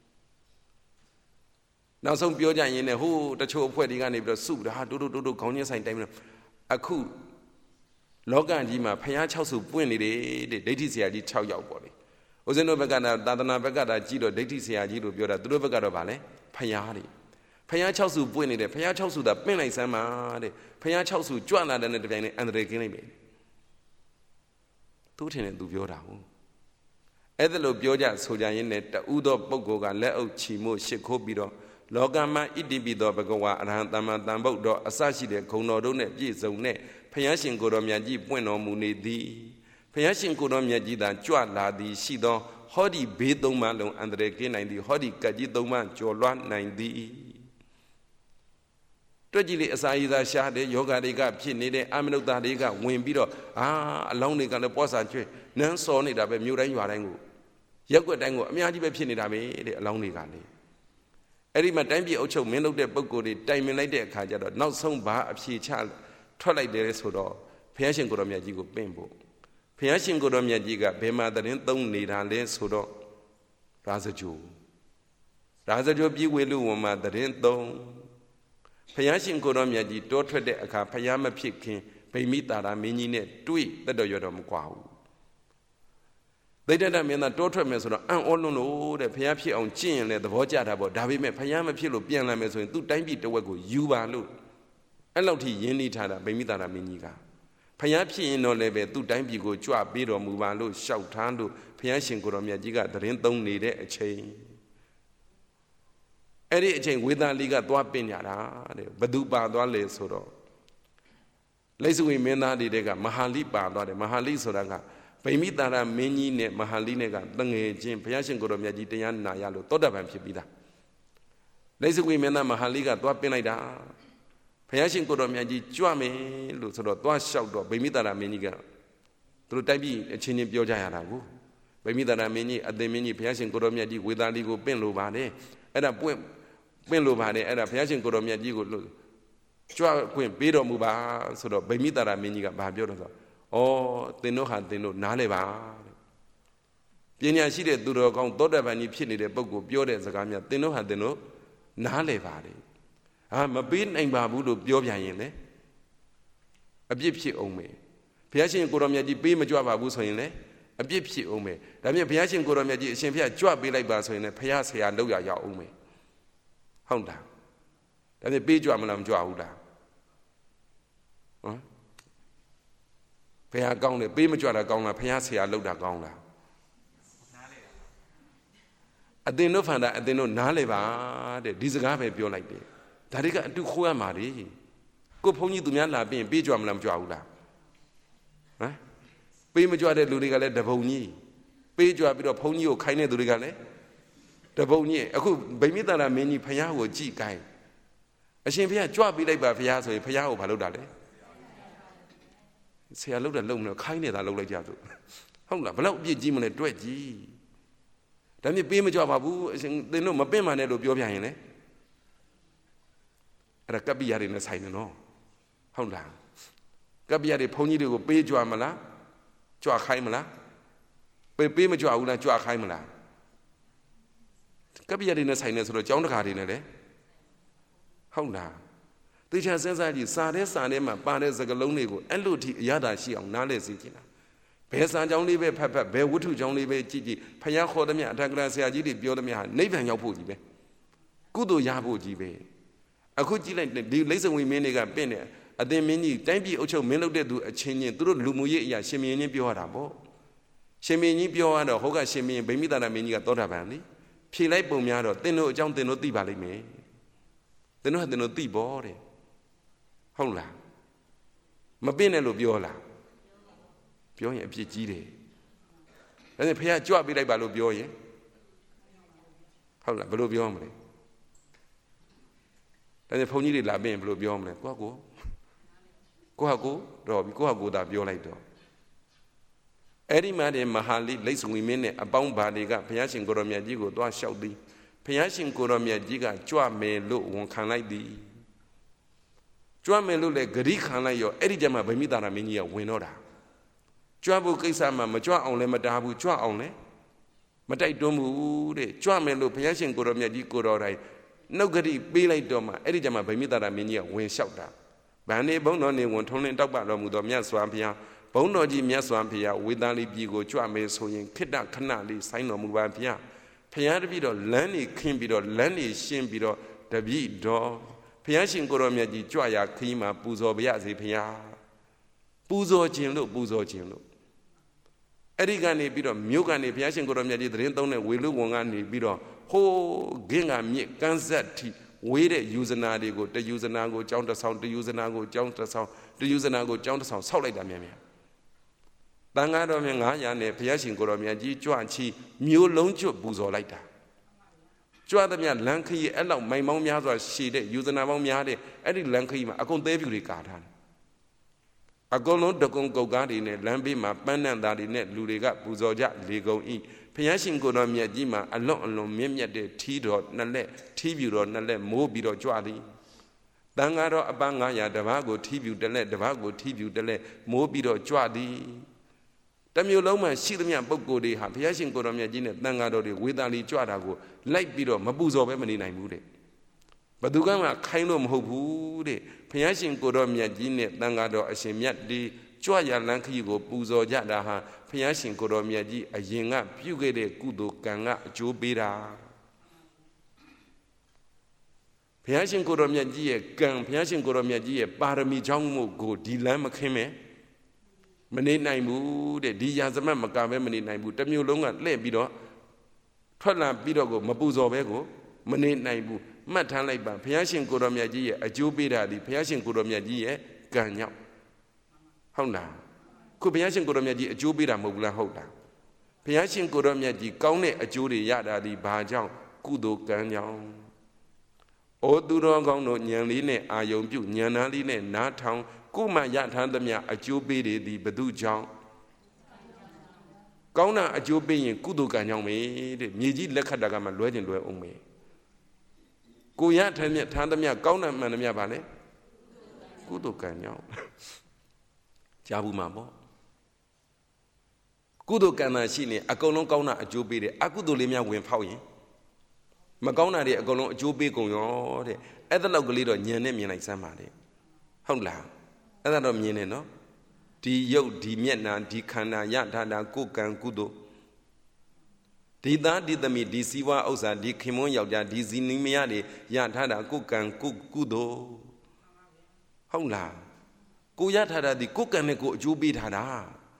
နောက်ဆုံးပြောကြရင်လည်းဟိုတချို့အဖွဲ့တွေကနေပြီးတော့စုတာဟာတိုးတိုးတိုးတိုးခေါင်းချင်းဆိုင်တိုင်းပြီးတော့အခုလောကကြီးမှာဖျား၆စုပွင့်နေတယ်တဲ့ဒိဋ္ဌိဆရာကြီး၆ယောက်ပေါ့လေဦးဇင်းတို့ဘက်ကသာသနာဘက်ကကြည့်တော့ဒိဋ္ဌိဆရာကြီးလို့ပြောတာသူတို့ဘက်ကတော့ဗာလဲဖျားတွေဖျား၆စုပွင့်နေတယ်ဖျား၆စုသာပင့်လိုက်စမ်းပါတဲ့ဖျား၆စုကြွလာတဲ့နဲ့တပြိုင်နက်အန္တရာယ်ကင်းလိုက်ပြီသူထင်တယ်သူပြောတာဟုတ်အဲ့ဒါလို့ပြောကြဆိုကြရင်လည်းတူသောပုဂ္ဂိုလ်ကလက်အုပ်ချီမို့ရှ िख ိုးပြီးတော့လောကမှာဣတိပိသောဘဂဝါအရဟံသမ္မာသမ္ဗုဒ္ဓအစရှိတဲ့ဂုဏ်တော်တို့နဲ့ပြည့်စုံတဲ့ဘုရားရှင်ကိုယ်တော်မြတ်ကြီးပွင့်တော်မူနေသည်ဘုရားရှင်ကိုယ်တော်မြတ်ကြီးသာကြွလာသည်ရှိသောဟောဒီဘေးသုံးပါးလုံးအန္တရာယ်ကင်းနိုင်သည်ဟောဒီကတ်ကြီးသုံးပါးကျော်လွှားနိုင်သည်တွေ့ကြည့်လေအစာရည်သာရှားတဲ့ယောဂတွေကဖြစ်နေတဲ့အမနုဿတွေကဝင်ပြီးတော့အာအလောင်းတွေကလည်းပွားစာကျွဲနန်းစော်နေတာပဲမြို့တိုင်းရွာတိုင်းကိုရက်ွက်တိုင်းကိုအများကြီးပဲဖြစ်နေတာပဲတဲ့အလောင်းတွေကလေအဲ့ဒီမှာတိုင်းပြည်အုပ်ချုပ်မင်းလုပ်တဲ့ပုံကိုယ်တွေတိုင်ပင်လိုက်တဲ့အခါကျတော့နောက်ဆုံးဘာအဖြေချထွက်လိုက်တယ်ဆိုတော့ဘုရားရှင်ကိုယ်တော်မြတ်ကြီးကိုပင့်ဖို့ဘုရားရှင်ကိုယ်တော်မြတ်ကြီးကဘယ်မှာတရင်သုံးနေတာလဲဆိုတော့ရာဇဂျိုရာဇဂျိုပြည်ဝေလူဝမှာတရင်သုံးဘုရားရှင်ကိုယ်တော်မြတ်ကြီးတောထွက်တဲ့အခါဘုရားမဖြစ်ခင်ဗိမိတာရာမင်းကြီးနဲ့တွေ့တက်တော်ရတော်မကွာဘူးဒိဋ္ဌတမင်းသားတောထွက်မယ်ဆိုတော့အံ့ဩလွန်းလို့တဲ့ဘုရားဖြစ်အောင်ကျင့်ရင်လည်းသဘောကျတာပေါ့ဒါပေမဲ့ဘုရားမဖြစ်လို့ပြန်လာမယ်ဆိုရင်သူ့တိုင်းပြည်တစ်ဝက်ကိုယူပါလို့အဲ့လောက်ထိယဉ်နေထားတာဗိမိတာရာမင်းကြီးကဘုရားဖြစ်ရင်တော့လည်းပဲသူ့တိုင်းပြည်ကိုကြွပေးတော်မူပါလို့ရှောက်ထားလို့ဘုရားရှင်ကိုယ်တော်မြတ်ကြီးကတရင်သုံးနေတဲ့အချိန်အဲ့ဒီအချိန်ဝေသာလီကသွားပင်ကြတာတဲ့ဘသူပါသွားလဲဆိုတော့လိစုဝိမင်းသားတွေကမဟာလိပါသွားတယ်မဟာလိဆိုတာကဗိမိတာရမင်းကြီးနဲ့မဟာလိနဲ့ကတငယ်ချင်းဘုရားရှင်ကိုယ်တော်မြတ်ကြီးတရားနာရလို့သောတာပန်ဖြစ်ပြီးသားလိစုဝိမင်းသားမဟာလိကသွားပင်လိုက်တာဘုရားရှင်ကိုယ်တော်မြတ်ကြီးကြွမယ်လို့ဆိုတော့သွားလျှောက်တော့ဗိမိတာရမင်းကြီးကသူတို့တိုက်ပြီးအချင်းချင်းပြောကြရတာကိုဗိမိတာရမင်းကြီးအသင်မင်းကြီးဘုရားရှင်ကိုယ်တော်မြတ်ကြီးဝေသာလီကိုပင့်လို့ပါတယ်အဲ့ဒါပွင့်ပင့်လို့ပါတယ်အဲ့ဒါဘုရားရှင်ကိုယ်တော်မြတ်ကြီးကိုကြွခွင့်ပေးတော်မူပါဆိုတော့ဗိမိတာရမင်းကြီးကဘာပြောတော့ဆိုဩသင်တို့ဟာသင်တို့နားလဲပါပညာရှိတဲ့သူတော်ကောင်းသောတာပန်ကြီးဖြစ်နေတဲ့ပုဂ္ဂိုလ်ပြောတဲ့စကားများသင်တို့ဟာသင်တို့နားလဲပါတယ်ဟာမပေးနိုင်ပါဘူးလို့ပြောပြန်ရင်လေအပြစ်ဖြစ်အောင်မယ်ဘုရားရှင်ကိုယ်တော်မြတ်ကြီးပေးမကြွပါဘူးဆိုရင်လေအပြစ်ဖြစ်အောင်မယ်ဒါပြင်ဘုရားရှင်ကိုယ်တော်မြတ်ကြီးအရှင်ဘုရားကြွပေးလိုက်ပါဆိုရင်လည်းဘုရားဆရာလောက်ရရအောင်မယ်ဟုတ်လားဒါပြင်ပေးကြွမလားမကြွဘူးလားဟမ်ဘုရားကောင်းတယ်ပေးမကြွတာကောင်းလားဘုရားဆရာလောက်တာကောင်းလားအသင်တို့ဖန်တာအသင်တို့နားလေပါတဲ့ဒီစကားပဲပြောလိုက်တယ်ဒါတွေကအတူခိုးရမှာလေကိုဘုန်းကြီးသူများလာပြင်ပေးကြွမလားမကြွဘူးလားဟမ်ပေးမကြွတဲ့လူတွေကလည်းတပုံကြီးပေးကြွပြီးတော့ဘုန်းကြီးကိုခိုင်းတဲ့သူတွေကလည်းတပုံကြီးအခုဗိမိတာရမင်းကြီးဘုရားကိုကြည်ခိုင်းအရှင်ဘုရားကြွပေးလိုက်ပါဘုရားဆိုရင်ဘုရားကိုဘာလုပ်တာလဲဆရာလှုပ်တယ်လှုပ်မလို့ခိုင်းနေတာလှုပ်လိုက်ကြသူဟုတ်လားဘလောက်အပြစ်ကြီးမလဲတွက်ကြည့်ဒါမြင်ပေးမကြပါဘူးအရှင်သင်တို့မပင့်မှနဲ့လို့ပြောပြရင်လေအဲ့ဒါကပ္ပိယတွေနဲ့ဆိုင်တယ်နော်ဟုတ်လားကပ္ပိယတွေဘုန်းကြီးတွေကိုပေးကြွမလားကြွခိုင်းမလားပေးပေးမကြွဘူးလားကြွခိုင်းမလားကပ္ပိယတွေနဲ့ဆိုင်တယ်ဆိုတော့ကျောင်းတကာတွေနဲ့လေဟုတ်လားသေချာစဉ်းစားကြည့်စာတဲ့စာထဲမှာပါတဲ့စကားလုံးတွေကိုအဲ့လိုထိအရသာရှိအောင်နားလည်စေချင်တာဘယ်စာကြောင်းလေးပဲဖတ်ဖတ်ဘယ်ဝတ္ထုကြောင်းလေးပဲကြည့်ကြည့်ဖယားခေါ်သမျှအထက်ကရာဆရာကြီးတွေပြောသမျှဟာနိဗ္ဗာန်ရောက်ဖို့ကြီးပဲကုသိုလ်ရဖို့ကြီးပဲအခုကြည့်လိုက်ဒီလိမ့်စံဝင်မင်းတွေကပင့်တယ်အသင်မင်းကြီးတိုင်းပြည်အုပ်ချုပ်မင်းလုပ်တဲ့သူအချင်းချင်းသူတို့လူမှုရေးအရာရှင်မင်းကြီးပြောရတာပေါ့ရှင်မင်းကြီးပြောရတော့ဟောကရှင်မင်းဗိမိတာရမင်းကြီးကသောတာပန်လေဖြေလိုက်ပုံများတော့သင်တို့အကြောင်းသင်တို့သိပါလိမ့်မယ်သင်တို့ဟာသင်တို့သိဖို့တဲ့ဟုတ်လားမပင့်နဲ့လို့ပြောလားပြောရင်အပြစ်ကြီးတယ်ဒါနဲ့ဖះကြွပေးလိုက်ပါလို့ပြောရင်ဟုတ်လားဘယ်လိုပြောမလဲဒါနဲ့ဘုန်းကြီးတွေလာပြင်ဘယ်လိုပြောမလဲကိုယ့်ကိုကိုယ့်ဟာကိုတော့ပြီကိုယ့်ဟာကိုသာပြောလိုက်တော့အဲ့ဒီမှာတည်းမဟာလိလိတ်ဆွေမင်းနဲ့အပေါင်းဘာတွေကဘုရားရှင်ကိုရောမြတ်ကြီးကိုသွားလျှောက်သည်ဘုရားရှင်ကိုရောမြတ်ကြီးကကြွမယ်လို့ဝန်ခံလိုက်သည်ကြွမယ်လို့လည်းဂရိခံလိုက်ရောအဲ့ဒီကျမှဗိမိတာရမင်းကြီးကဝင်တော့တာကြွဖို့ကိစ္စမှာမကြွအောင်လည်းမတားဘူးကြွအောင်လည်းမတိုက်တွန်းဘူးတဲ့ကြွမယ်လို့ဘုရားရှင်ကိုရောမြတ်ကြီးကိုရောတိုင်းနှုတ်ဂရိပေးလိုက်တော့မှအဲ့ဒီကျမှဗိမိတာရမင်းကြီးကဝင်လျှောက်တာဗန္နေဘုံတော်နေဝန်ထုံးလင်းတောက်ပတော်မူသောမြတ်စွာဘုရားဘုံတော်ကြီးမြတ်စွာဘုရားဝေသာလိပြည်ကိုကြွမယ်ဆိုရင်ခိတ္တခဏလေးဆိုင်းတော်မူပါဘုရားဘုရားတပည့်တော်လမ်းနေခင်းပြီးတော့လမ်းနေရှင်းပြီးတော့တပည့်တော်ဘုရားရှင်ကိုရောမြတ်ကြီးကြွရာခီးမှာပူဇော်ပါရစေဘုရားပူဇော်ခြင်းလို့ပူဇော်ခြင်းလို့အဲ့ဒီကနေပြီးတော့မြို့ကနေဘုရားရှင်ကိုရောမြတ်ကြီးသတင်းသုံးတဲ့ဝေလူဝန်ကနေပြီးတော့ဟိုးဂင်းကမြစ်ကန်းဆက်ထိဝေးတဲ့ယူဇနာတွေကိုတယူဇနာကိုကြောင်းတစ်ဆောင်တယူဇနာကိုကြောင်းတစ်ဆောင်တယူဇနာကိုကြောင်းတစ်ဆောင်ဆောက်လိုက်တာမြန်မြန်တန်ဃာတော်မြတ်ငါးရာနဲ့ဘုရားရှင်ကိုရောမြတ်ကြီးကြွချီမျိုးလုံးကျွတ်ပူဇော်လိုက်တာကြွသမျှလမ်းခရီးအဲ့လောက်မိုင်မောင်းများစွာရှည်တဲ့ယူဇနာပေါင်းများတဲ့အဲ့ဒီလမ်းခရီးမှာအကုန်သေးပြူတွေကာထားတယ်အကုန်လုံးတကုံကုတ်ကားတွေနဲ့လမ်းဘေးမှာပန်းနံသားတွေနဲ့လူတွေကပူဇော်ကြလေကုန်ဤဘုရားရှင်ကိုတော်မြတ်ကြီးမှာအလွန်အလွန်မြင့်မြတ်တဲ့ထီးတော်နှစ်လက်ထီးပြူတော်နှစ်လက်မိုးပြီးတော့ကြွသည်တန်ဃာတော်အပန်းငါးရာတပားကိုထီးပြူတစ်လက်တပားကိုထီးပြူတစ်လက်မိုးပြီးတော့ကြွသည်တမျိုးလုံးမှာရှိသမျှပုဂ္ဂိုလ်တွေဟာဘုရားရှင်ကိုတော်မြတ်ကြီးနဲ့တန်ဃာတော်တွေဝေသာလီကြွတာကိုလိုက်ပြီးတော့မပူဇော်ပဲမနေနိုင်ဘူးတဲ့ဘသူကမှခိုင်းလို့မဟုတ်ဘူးတဲ့ဘုရားရှင်ကိုတော်မြတ်ကြီးနဲ့တန်ဃာတော်အရှင်မြတ်ဒီကြွရလန်းခရီးကိုပူဇော်ကြတာဟာဘုရားရှင်ကိုတော်မြတ်ကြီးအရင်ကပြုခဲ့တဲ့ကုသိုလ်ကံကအကျိုးပေးတာဘုရားရှင်ကိုတော်မြတ်ကြီးရဲ့ကံဘုရားရှင်ကိုတော်မြတ်ကြီးရဲ့ပါရမီကြောင့်မို့ကိုဒီလမ်းမခင်းမဲ့မနေနိုင်ဘူးတဲ့ဒီရာဇမတ်မကပဲမနေနိုင်ဘူးတစ်မျိုးလုံးကလှည့်ပြီးတော့ထွက်လာပြီးတော့ကိုမပူဇော်ပဲကိုမနေနိုင်ဘူးမှတ်ထားလိုက်ပါဘုရားရှင်ကိုတော်မြတ်ကြီးရဲ့အကျိုးပေးတာဒီဘုရားရှင်ကိုတော်မြတ်ကြီးရဲ့ကံကြောင့်ဟုတ်လားခုဘုရားရှင်ကိုတော်မြတ်ကြီးအကျိုးပေးတာမဟုတ်ဘူးလားဟုတ်လားဘုရားရှင်ကိုတော်မြတ်ကြီးကောင်းတဲ့အကျိုးတွေရတာဒီဘာကြောင့်ကုသိုလ်ကံကြောင့်ဩသူတော်ကောင်းတို့ဉာဏ်လေးနဲ့အာယုံပြုဉာဏ်သားလေးနဲ့နားထောင်ကိုမှရထားသမျှအကျိုးပေးတွေဒီဘသူကြောင့်ကောင်းတာအကျိုးပေးရင်ကုသိုလ်ကံကြောင့်ပဲတဲ့မြေကြီးလက်ခတ်တာကမှလွဲကျင်လွဲအောင်ပဲကိုရထားမြတ်ထားသမျှကောင်းတာမှန်သမျှပါလေကုသိုလ်ကံကြောင့်ကြားဘူးမှာပေါ့ကုသိုလ်ကံသာရှိနေအကုန်လုံးကောင်းတာအကျိုးပေးတယ်အကုသိုလ်လေးများဝင်ဖောက်ရင်မကောင်းတာတွေအကုန်လုံးအကျိုးပေးကုန်ရောတဲ့အဲ့ဒါလောက်ကလေးတော့ညံနဲ့မြင်လိုက်စမ်းပါလေဟုတ်လားအဲ့ဒါတော့မြင်နေနော်ဒီရုပ်ဒီမျက်နှာဒီခန္ဓာရထားတာကိုယ်ကံကုသိုလ်ဒီသားဒီသမီးဒီစီဝါဥစ္စာဒီခင်မွန်းယောက်ျားဒီဇီနီမယားတွေရထားတာကိုယ်ကံကုကုသိုလ်ဟုတ်လားကိုရထားတာဒီကိုယ်ကံနဲ့ကိုအကျိုးပေးထားတာ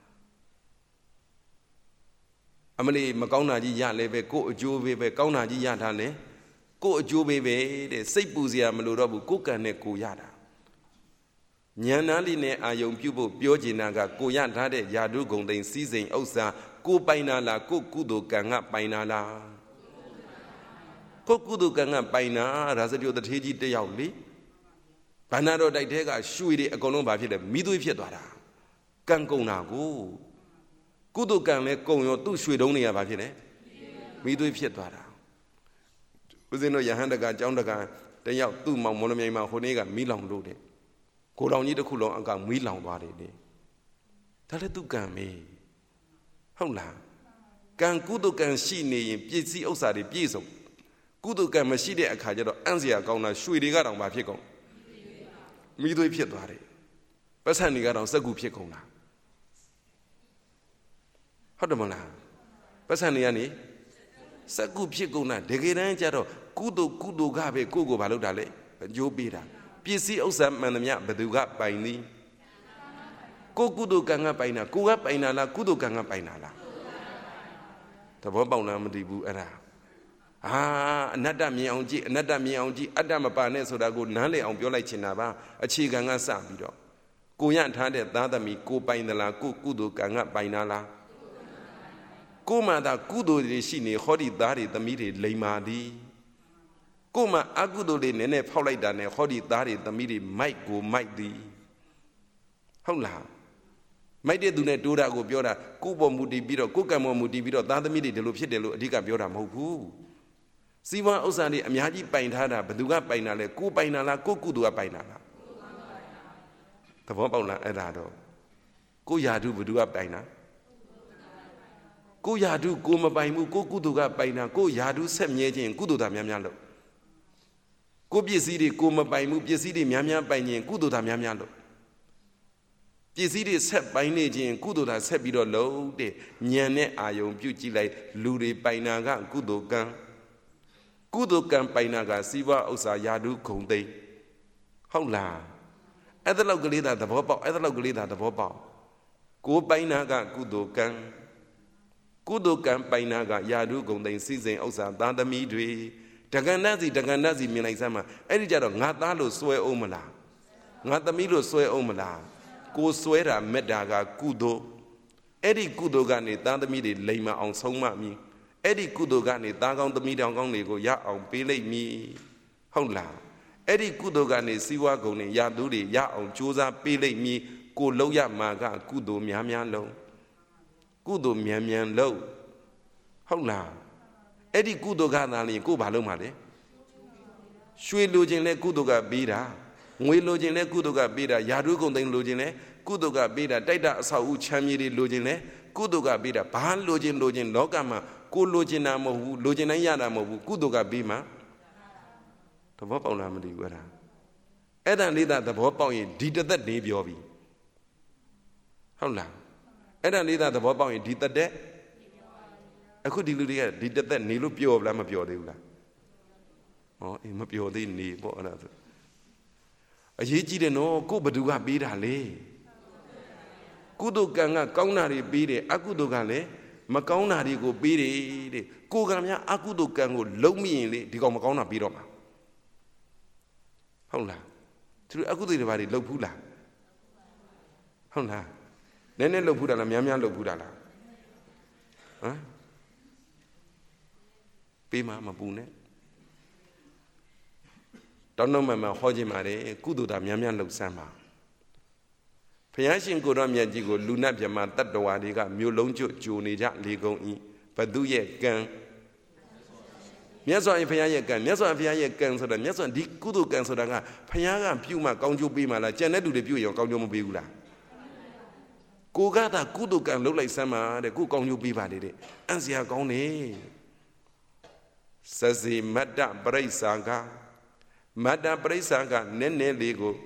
အမလီမကောင်းတာကြီးရလဲပဲကိုအကျိုးပေးပဲကောင်းတာကြီးရထားလဲကိုအကျိုးပေးပဲတဲ့စိတ်ပူစရာမလိုတော့ဘူးကိုယ်ကံနဲ့ကိုရတာဉာဏ်နာလေးနဲ့အာယုံပြုဖို့ပြောချင်တာကကိုရထားတဲ့ယာတုဂုံသိန်းစီးစိမ်ဥစ္စာကိုပိုင်နာလားကိုကုသိုလ်ကံကပိုင်နာလားကိုကုသိုလ်ကံကပိုင်နာရာဇဂိုတထေးကြီးတယောက်လေဘာနာတော်တိုက်ထဲကရွှေတွေအကုန်လုံးဘာဖြစ်လဲမိသွေးဖြစ်သွားတာကံကုန်တာကိုကုသိုလ်ကံလဲကုန်ရောသူ့ရွှေတုံးတွေကဘာဖြစ်လဲမိသွေးဖြစ်သွားတာဦးဇင်းတို့ယဟန်တကအကြောင်းတကတယောက်သူ့မောင်မော်လမြိုင်မှာဟိုနေ့ကမိလောင်လို့တဲ့ကိုလောင်ကြီးတစ်ခုလုံးအကမီးလောင်သွားတယ်လေဒါလည်းသူကံမေးဟုတ်လားကံကုသိုလ်ကံရှိနေရင်ပြည့်စည်ဥစ္စာတွေပြည့်စုံကုသိုလ်ကံမရှိတဲ့အခါကျတော့အံ့စရာကောင်းတာရွှေတွေကတော့ဘာဖြစ်ကုန်မီးသွေးဖြစ်သွားတယ်ပတ်စံတွေကတော့စက်ကူဖြစ်ကုန်တာဟုတ်တယ်မလားပတ်စံတွေကနေစက်ကူဖြစ်ကုန်တာတကယ်တမ်းကျတော့ကုသိုလ်ကုသိုလ်ကပဲကိုယ့်ကိုဘာလုပ်တာလဲအကျိုးပေးတာပစ္စည်းဥစ္စာမှန်သမျှဘသူကပိုင်သည်ကိုကုသိုလ်ကံကပိုင်တာကိုကပိုင်တာလားကုသိုလ်ကံကပိုင်တာလားသဘောပေါက်လားမသိဘူးအဲ့ဒါအာအနတ္တမြင်အောင်ကြည့်အနတ္တမြင်အောင်ကြည့်အတ္တမပါနဲ့ဆိုတာကိုနားလည်အောင်ပြောလိုက်ချင်တာပါအခြေခံကစပြီးတော့ကိုရထားတဲ့သားသမီးကိုပိုင်သလားကိုကုသိုလ်ကံကပိုင်တာလားကိုမှသာကုသိုလ်တွေရှိနေဟောဒီသားတွေသမီးတွေလိမ်မာသည်ကိုမှအကုသိုလ်တွေနည်းနည်းဖောက်လိုက်တာနဲ့ဟောဒီသားတွေသမီးတွေမိုက်ကိုမိုက်သည်ဟုတ်လားမိုက်တဲ့သူနဲ့တိုးတာကိုပြောတာကိုပေါ်မူတည်ပြီးတော့ကိုကံပေါ်မူတည်ပြီးတော့သားသမီးတွေဒီလိုဖြစ်တယ်လို့အဓိကပြောတာမဟုတ်ဘူးစီးပွားဥစ္စာတွေအများကြီးပိုင်ထားတာဘယ်သူကပိုင်တာလဲကိုပိုင်တာလားကိုကုသိုလ်ကပိုင်တာလားသဘောပေါက်လားအဲ့ဒါတော့ကိုယာတုဘယ်သူကပိုင်တာကိုယာတုကိုမပိုင်ဘူးကိုကုသိုလ်ကပိုင်တာကိုယာတုဆက်မြဲခြင်းကုသိုလ်သာများများလို့ကိုပစ္စည်းတွေကိုမပိုင်ဘူးပစ္စည်းတွေများများပိုင်ခြင်းကုသိုလ်သာများများလို့ပစ္စည်းတွေဆက်ပိုင်နေခြင်းကုသိုလ်သာဆက်ပြီးတော့လုံးတဲ့ဉာဏ်နဲ့အာယုံပြုကြည့်လိုက်လူတွေပိုင်တာကကုသိုလ်ကံကုသိုလ်ကံပိုင်တာကစီးပွားဥစ္စာယာတုဂုံသိမ်းဟုတ်လားအဲ့ဒါလောက်ကလေးသာသဘောပေါက်အဲ့ဒါလောက်ကလေးသာသဘောပေါက်ကိုပိုင်တာကကုသိုလ်ကံကုသိုလ်ကံပိုင်တာကယာတုဂုံသိမ်းစီစဉ်ဥစ္စာသားသမီးတွေတက္ကန္တစီတက္ကန္တစီမြင်လိုက်စမ်းမှာအဲ့ဒီကြတော့ငါသားလို့စွဲအောင်မလားငါသမီးလို့စွဲအောင်မလားကိုစွဲတာမေတ္တာကကုသိုလ်အဲ့ဒီကုသိုလ်ကနေသားသမီးတွေလိမ်မအောင်ဆုံးမမည်အဲ့ဒီကုသိုလ်ကနေသားကောင်းသမီးတောင်ကောင်းတွေကိုရအောင်ပေးလိုက်မည်ဟုတ်လားအဲ့ဒီကုသိုလ်ကနေစီးပွားကုန်တွေရသူတွေရအောင်ကြိုးစားပေးလိုက်မည်ကိုလောက်ရမှာကကုသိုလ်များများလုံးကုသိုလ်မြန်မြန်လုံးဟုတ်လားအဲ့ဒီကုသိုလ်ကသာလျှင်ကိုဘာလုံးမှာလဲရွှေလိုခြင်းလဲကုသိုလ်ကပေးတာငွေလိုခြင်းလဲကုသိုလ်ကပေးတာယာတုကုန်သိမ်းလိုခြင်းလဲကုသိုလ်ကပေးတာတိုက်တာအဆောက်အဦချမ်းမြေတွေလိုခြင်းလဲကုသိုလ်ကပေးတာဘာလိုခြင်းလိုခြင်းလောကမှာကိုလိုခြင်းတာမဟုတ်ဘူးလိုခြင်းတိုင်းရတာမဟုတ်ဘူးကုသိုလ်ကပေးမှာသဘောပေါက်လားမသိဘူးအဲ့ဒါအဲ့ဒါလေးသာသဘောပေါက်ရင်ဒီတသက်နေပြောပြီဟုတ်လားအဲ့ဒါလေးသာသဘောပေါက်ရင်ဒီတသက်အခုဒီလူတွေကဒီတသက်နေလို့ပျော်ဗလားမပျော်သေးဘူးလားဟောအေးမပျော်သေးနေပေါ့အဲ့ဒါဆိုအရေးကြီးတယ်နော်ကိုဘသူကပေးတာလေကုသိုလ်ကံကကောင်းတာတွေပေးတယ်အကုသိုလ်ကလည်းမကောင်းတာတွေကိုပေးတယ်တဲ့ကိုကံများအကုသိုလ်ကံကိုလုံးမိရင်လေဒီကောင်မကောင်းတာပြီးတော့မှာဟုတ်လားသူတို့အကုသိုလ်တွေဘာတွေလုပ်ဘူးလားဟုတ်လားနည်းနည်းလုပ်ဘူးတာလားများများလုပ်ဘူးတာလားဟမ်ပေးမှမပူနဲ့တောင်းတော့မှမှဟောခြင်းပါတယ်ကုသိုလ်တာများများလှုပ်ဆန်းပါဘုရားရှင်ကိုရောမြတ်ကြီးကိုလူနတ်မြမတတ္တဝါတွေကမြို့လုံးကျွတ်ကြိုနေကြလေကုန်ဤဘသူရဲ့ကံမြတ်စွာဘုရားရဲ့ကံမြတ်စွာဘုရားရဲ့ကံဆိုတာမြတ်စွာဒီကုသိုလ်ကံဆိုတာကဘုရားကပြုမှကောင်းကျိုးပေးမှလားကြံတဲ့လူတွေပြုရင်ကောင်းကျိုးမပေးဘူးလားကိုကသာကုသိုလ်ကံလှုပ်လိုက်စမ်းပါတဲ့ကိုကောင်းကျိုးပေးပါလေတဲ့အံ့စရာကောင်းနေစစီမတ္တပရိစ္ဆာကမတ္တပရိစ္ဆာကနည်းနည်းလေးကို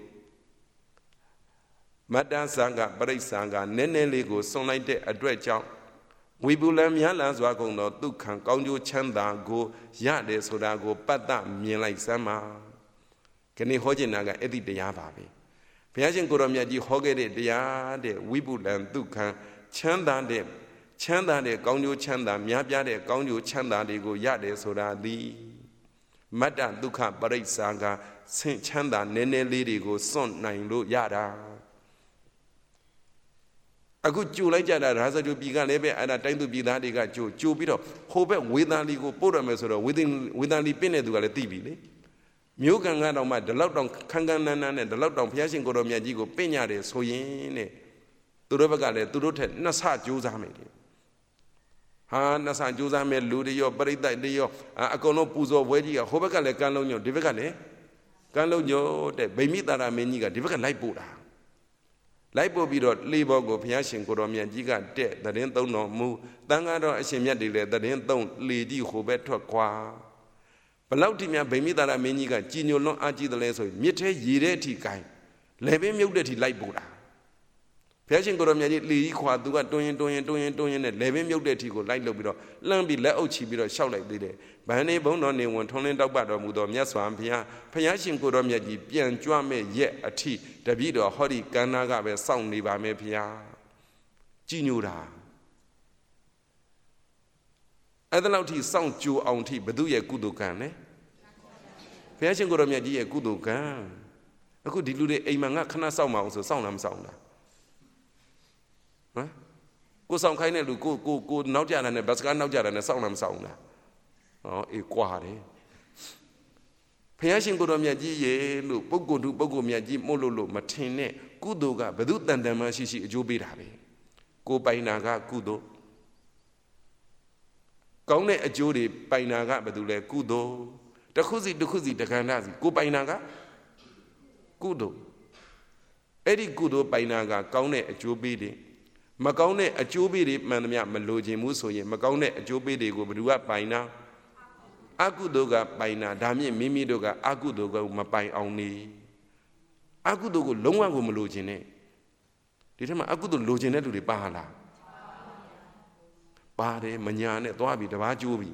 မတ္တဆံကပရိစ္ဆာကနည်းနည်းလေးကိုစွန့်လိုက်တဲ့အတွက်ကြောင့်ဝိပုလံများလာစွာကုန်သောဒုက္ခံကောင်းကျိုးချမ်းသာကိုရတယ်ဆိုတာကိုပတ္တမြင်လိုက်စမ်းပါခဏဟောကျင်တာကအဲ့ဒီတရားပါပဲဘုရားရှင်ကိုရောမြတ်ကြီးဟောခဲ့တဲ့တရားတဲ့ဝိပုလံဒုက္ခံချမ်းသာတဲ့ချမ်းသာတဲ့ကောင်းကျိုးချမ်းသာများပြားတဲ့ကောင်းကျိုးချမ်းသာတွေကိုရတယ်ဆိုတာသည်မတ္တဒုက္ခပရိစ္ဆာကဆင့်ချမ်းသာနည်းနည်းလေးတွေကိုစွန့်နိုင်လို့ရတာအခုကြိုလိုက်ကြတာရာဇဂုပြည်ကလည်းပဲအဲ့ဒါတိုင်းသူပြည်သားတွေကကြိုကြိုပြီးတော့ဟိုဘက်ဝေဒန်လီကိုပို့ရမယ်ဆိုတော့ဝေဒန်ဝေဒန်လီပြင့်တဲ့သူကလည်းသိပြီလေမြို့ကန်ကတော့မှဒီလောက်တောင်ခန်းခန်းနန်းနန်းနဲ့ဒီလောက်တောင်ဘုရားရှင်ကိုတော်မြတ်ကြီးကိုပြင့်ရတယ်ဆိုရင်တဲ့သူတို့ဘက်ကလည်းသူတို့ထက်နှစ်ဆကြိုးစားမယ်တဲ့ဟာနှစ်ဆကြိုးစားမယ်လူတွေရောပရိသတ်တွေရောအကုန်လုံးပူဇော်ပွဲကြီးကဟိုဘက်ကလည်းကမ်းလုံးညို့ဒီဘက်ကလည်းကမ်းလုံးညို့တဲ့ဗိမိတာရမင်းကြီးကဒီဘက်ကလိုက်ပို့တာလိုက်ပို့ပြီးတော့လေဘောကိုဘုရားရှင်ကိုတော်မြတ်ကြီးကတဲ့တရင်သုံးတော်မူတန်ခါတော်အရှင်မြတ်တွေလည်းတရင်သုံးလေကြီးဟိုဘက်ထွက်ခွာဘလောက်ထိများဗိမိတာရမင်းကြီးကကြည်ညိုလွန်းအားကြီးတယ်လဲဆိုရင်မြစ်ထဲရေတဲ့အထိကိုင်းလေပင်မြုပ်တဲ့အထိလိုက်ပို့တာဘုရားရှင်ကိုတော်မြတ်ကြီးလေကြီးခွာသူကတွင်းရင်တွင်းရင်တွင်းရင်တွင်းရင်နဲ့လေပင်မြုပ်တဲ့အထိကိုလိုက်လုပ်ပြီးတော့လှမ်းပြီးလက်အုပ်ချပြီးတော့ရှောက်လိုက်သေးတယ်ဗန္နေဘုံတော်နေဝင်ထွန်းလင်းတောက်ပတော်မူသောမြတ်စွာဘုရားဘုရားရှင်ကိုတော်မြတ်ကြီးပြန်ကြွမဲ့ရက်အထိတပည့်တော်ဟောဒီကန္နာကပဲစောင့်နေပါမယ်ဘုရားကြည်ညိုတာအဲ့ဒါလောက်ထိစောင့်ကြိုအောင်ထိဘု து ရဲ့ကုသိုလ်ကံလဲဘုရားရှင်ကိုတော်မြတ်ကြီးရဲ့ကုသိုလ်ကံအခုဒီလူတွေအိမ်မှာငါခဏစောင့်မအောင်ဆိုစောင့်လားမစောင့်လားဟမ်ကိုဆောင်ခိုင်းတဲ့လူကိုကိုကိုနောက်ကြတာနဲ့ဘတ်စကားနောက်ကြတာနဲ့စောင့်လားမစောင့်လားဟောအေးကွာတယ်ဘုရားရှင်ကိုတော်မြတ်ကြီးရေလို့ပုဂ္ဂိုလ်သူပုဂ္ဂိုလ်မြတ်ကြီးမို့လို့လို့မထင်နဲ့ကုသိုလ်ကဘယ်သူတန်တန်မှရှိရှိအကျိုးပေးတာပဲကိုပိုင်နာကကုသိုလ်ကောင်းတဲ့အကျိုးတွေပိုင်နာကဘယ်သူလဲကုသိုလ်တစ်ခုစီတစ်ခုစီတခန္ဓာစီကိုပိုင်နာကကုသိုလ်အဲ့ဒီကုသိုလ်ပိုင်နာကကောင်းတဲ့အကျိုးပေးတယ်မကောင်းတဲ့အကျိုးပေးတွေမှန်သမျှမလိုချင်ဘူးဆိုရင်မကောင်းတဲ့အကျိုးပေးတွေကိုဘယ်သူကပိုင်နာအကုသိုလ်ကပိုင်နာဒါမြင့်မိမိတို့ကအကုသိုလ်ကိုမပိုင်အောင်နေအကုသိုလ်ကိုလုံးဝကိုမလိုချင်နဲ့ဒီထက်မှအကုသိုလ်လိုချင်တဲ့လူတွေပါလားပါတယ်မညာနဲ့သွားပြီတပားကျိုးပြီ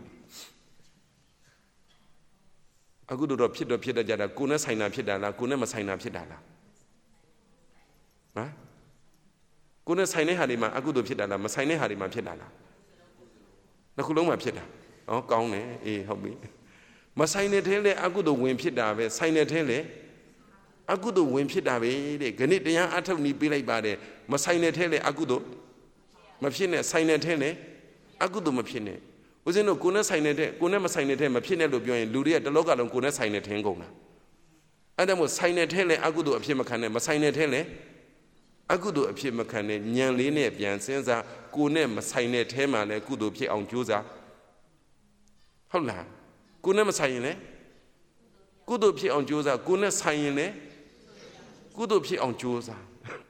အကုသိုလ်တော့ဖြစ်တော့ဖြစ်တတ်ကြတာကိုယ်နဲ့ဆိုင်တာဖြစ်တာလားကိုယ်နဲ့မဆိုင်တာဖြစ်တာလားဟမ်ကိုယ်နဲ့ဆိုင်တဲ့ဟာတွေမှာအကုသိုလ်ဖြစ်တာလားမဆိုင်တဲ့ဟာတွေမှာဖြစ်တာလားနှစ်ခုလုံးမှာဖြစ်တာဟောကောင်းတယ်အေးဟုတ်ပြီမဆိုင်တဲ့ထဲလဲအကုသိုလ်ဝင်ဖြစ်တာပဲဆိုင်တဲ့ထဲလဲအကုသိုလ်ဝင်ဖြစ်တာပဲတဲ့ခဏတရားအထုတ်နီးပေးလိုက်ပါတယ်မဆိုင်တဲ့ထဲလဲအကုသိုလ်မဖြစ်နဲ့ဆိုင်တဲ့ထဲလဲအကုသိုလ်မဖြစ်နဲ့ဦးဇင်းတို့ကိုယ်နဲ့ဆိုင်တဲ့ထဲကိုယ်နဲ့မဆိုင်တဲ့ထဲမဖြစ်နဲ့လို့ပြောရင်လူတွေကတလောကလုံးကိုယ်နဲ့ဆိုင်တဲ့ထင်းကုန်တာအဲ့ဒါမို့ဆိုင်တဲ့ထဲလဲအကုသိုလ်အဖြစ်မခံနဲ့မဆိုင်တဲ့ထဲလဲအကုသိုလ်အဖြစ်မခံနဲ့ညံလေးနဲ့ပြန်စဉ်းစားကိုယ်နဲ့မဆိုင်တဲ့ထဲမှာလဲကုသိုလ်ဖြစ်အောင်ကြိုးစားဟုတ်လားကိုယ်နဲ့မဆိုင်ရင်လဲကုသိုလ်ဖြစ်အောင်ကြိုးစားကိုယ်နဲ့ဆိုင်ရင်လဲကုသိုလ်ဖြစ်အောင်ကြိုးစား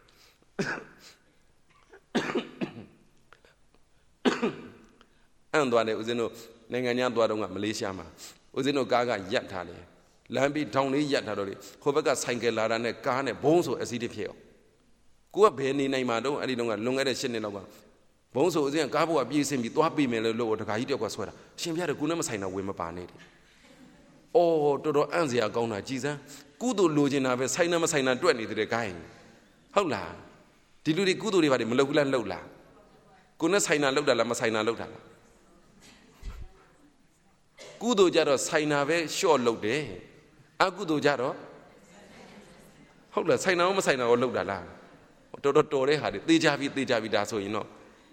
အန်သွားတယ်ဦးဇင်းတို့နိုင်ငံခြားသွားတော့ကမလေးရှားမှာဦးဇင်းတို့ကားကရက်ထားတယ်လမ်းပြီးထောင်လေးရက်ထားတော့လေဟိုဘက်ကဆိုင်ကယ်လာတာနဲ့ကားနဲ့ဘုံဆိုအစီးတစ်ဖြစ်အောင်ကိုကဘယ်နေနိုင်မှာတော့အဲ့ဒီတော့ကလွန်ခဲ့တဲ့၈နှစ်လောက်ကဘုံဆိုဦးဇင်းကကားဘုတ်ကပြေးစင်ပြီးသွားပြီးမယ်လို့လို့တခါကြီးတယောက်ကဆွဲတာရှင်ပြတယ်ကိုနဲ့မဆိုင်တာဝင်မပါနဲ့တဲ့အော်တော်တော်အံ့စရာကောင်းတာကြည်စမ်းကုသိုလ်လိုချင်တာပဲဆိုင်နာမဆိုင်နာတွက်နေတယ်ခိုင်းဟုတ်လားဒီလူတွေကုသိုလ်တွေဘာတွေမလုပ်ဘူးလားလှုပ်လားကိုနဲ့ဆိုင်နာလှုပ်တာလားမဆိုင်နာလှုပ်တာလားကုသိုလ်ကြတော့ဆိုင်နာပဲရှော့လှုပ်တယ်အကုသိုလ်ကြတော့ဟုတ်လားဆိုင်နာမဆိုင်နာကိုလှုပ်တာလားတော်တော်တော်တဲ့ဟာတွေသေချာပြီသေချာပြီဒါဆိုရင်တော့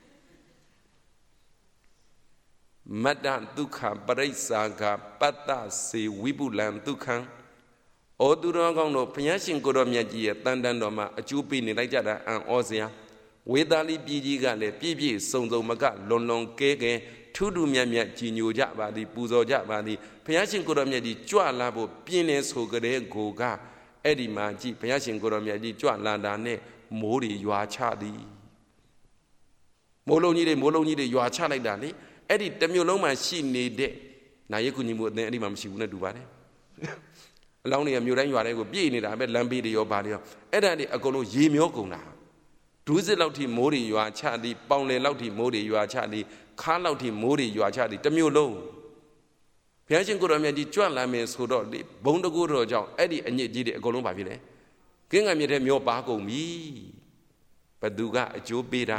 မတ္တဒုက္ခပရိစ္ဆာကပတ္တစေဝိပုလံဒုက္ခံဩသူတော်ကောင်းတို့ဘုရားရှင်ကိုတော်မြတ်ကြီးရဲ့တန်တန်တော်မှာအကျိုးပေးနေလိုက်ကြတာအံ့ဩစရာဝေသာလိပြည်ကြီးကလည်းပြည့်ပြည့်စုံစုံမကလွန်လွန်ကဲကဲထူးထူးမြတ်မြတ်ကြီးညိုကြပါသည်ပူဇော်ကြပါသည်ဘုရားရှင်ကိုတော်မြတ်ကြီးကြွလာဖို့ပြင်းနေဆိုကြတဲ့ကိုကအဲ့ဒီမှာကြည့်ဘုရားရှင်ကိုတော်မြတ်ကြီးကြွလာတာနဲ့မိုးတွေရွာချသည်မိုးလုံးကြီးတွေမိုးလုံးကြီးတွေရွာချလိုက်တာလေအဲ့ဒီတစ်မျိုးလုံးမှာရှိနေတဲ့နာယကုညီမှုအသင်းအဲ့ဒီမှာမရှိဘူးနဲ့တူပါတယ်အလောင်းတွေကမြို့တိုင်းရွာတိုင်းကိုပြည့်နေတာပဲလမ်းဘေးတွေရောဘာတွေရောအဲ့ဒါတွေအကုန်လုံးရေမျောကုန်တာဒူးစစ်လောက်ထိမိုးတွေရွာချသည်ပေါင်လယ်လောက်ထိမိုးတွေရွာချသည်ခါလောက်ထိမိုးတွေရွာချသည်တစ်မျိုးလုံးဘုရားရှင်ကိုတော်မြတ်ကြီးကြွလာမယ်ဆိုတော့လေဘုံတကူတော်ကြောင့်အဲ့ဒီအညစ်ကြီးတွေအကုန်လုံးပါပြီလေကင်းကံမြစ်ထဲမျောပါကုန်ပြီဘသူကအကျိုးပေးတာ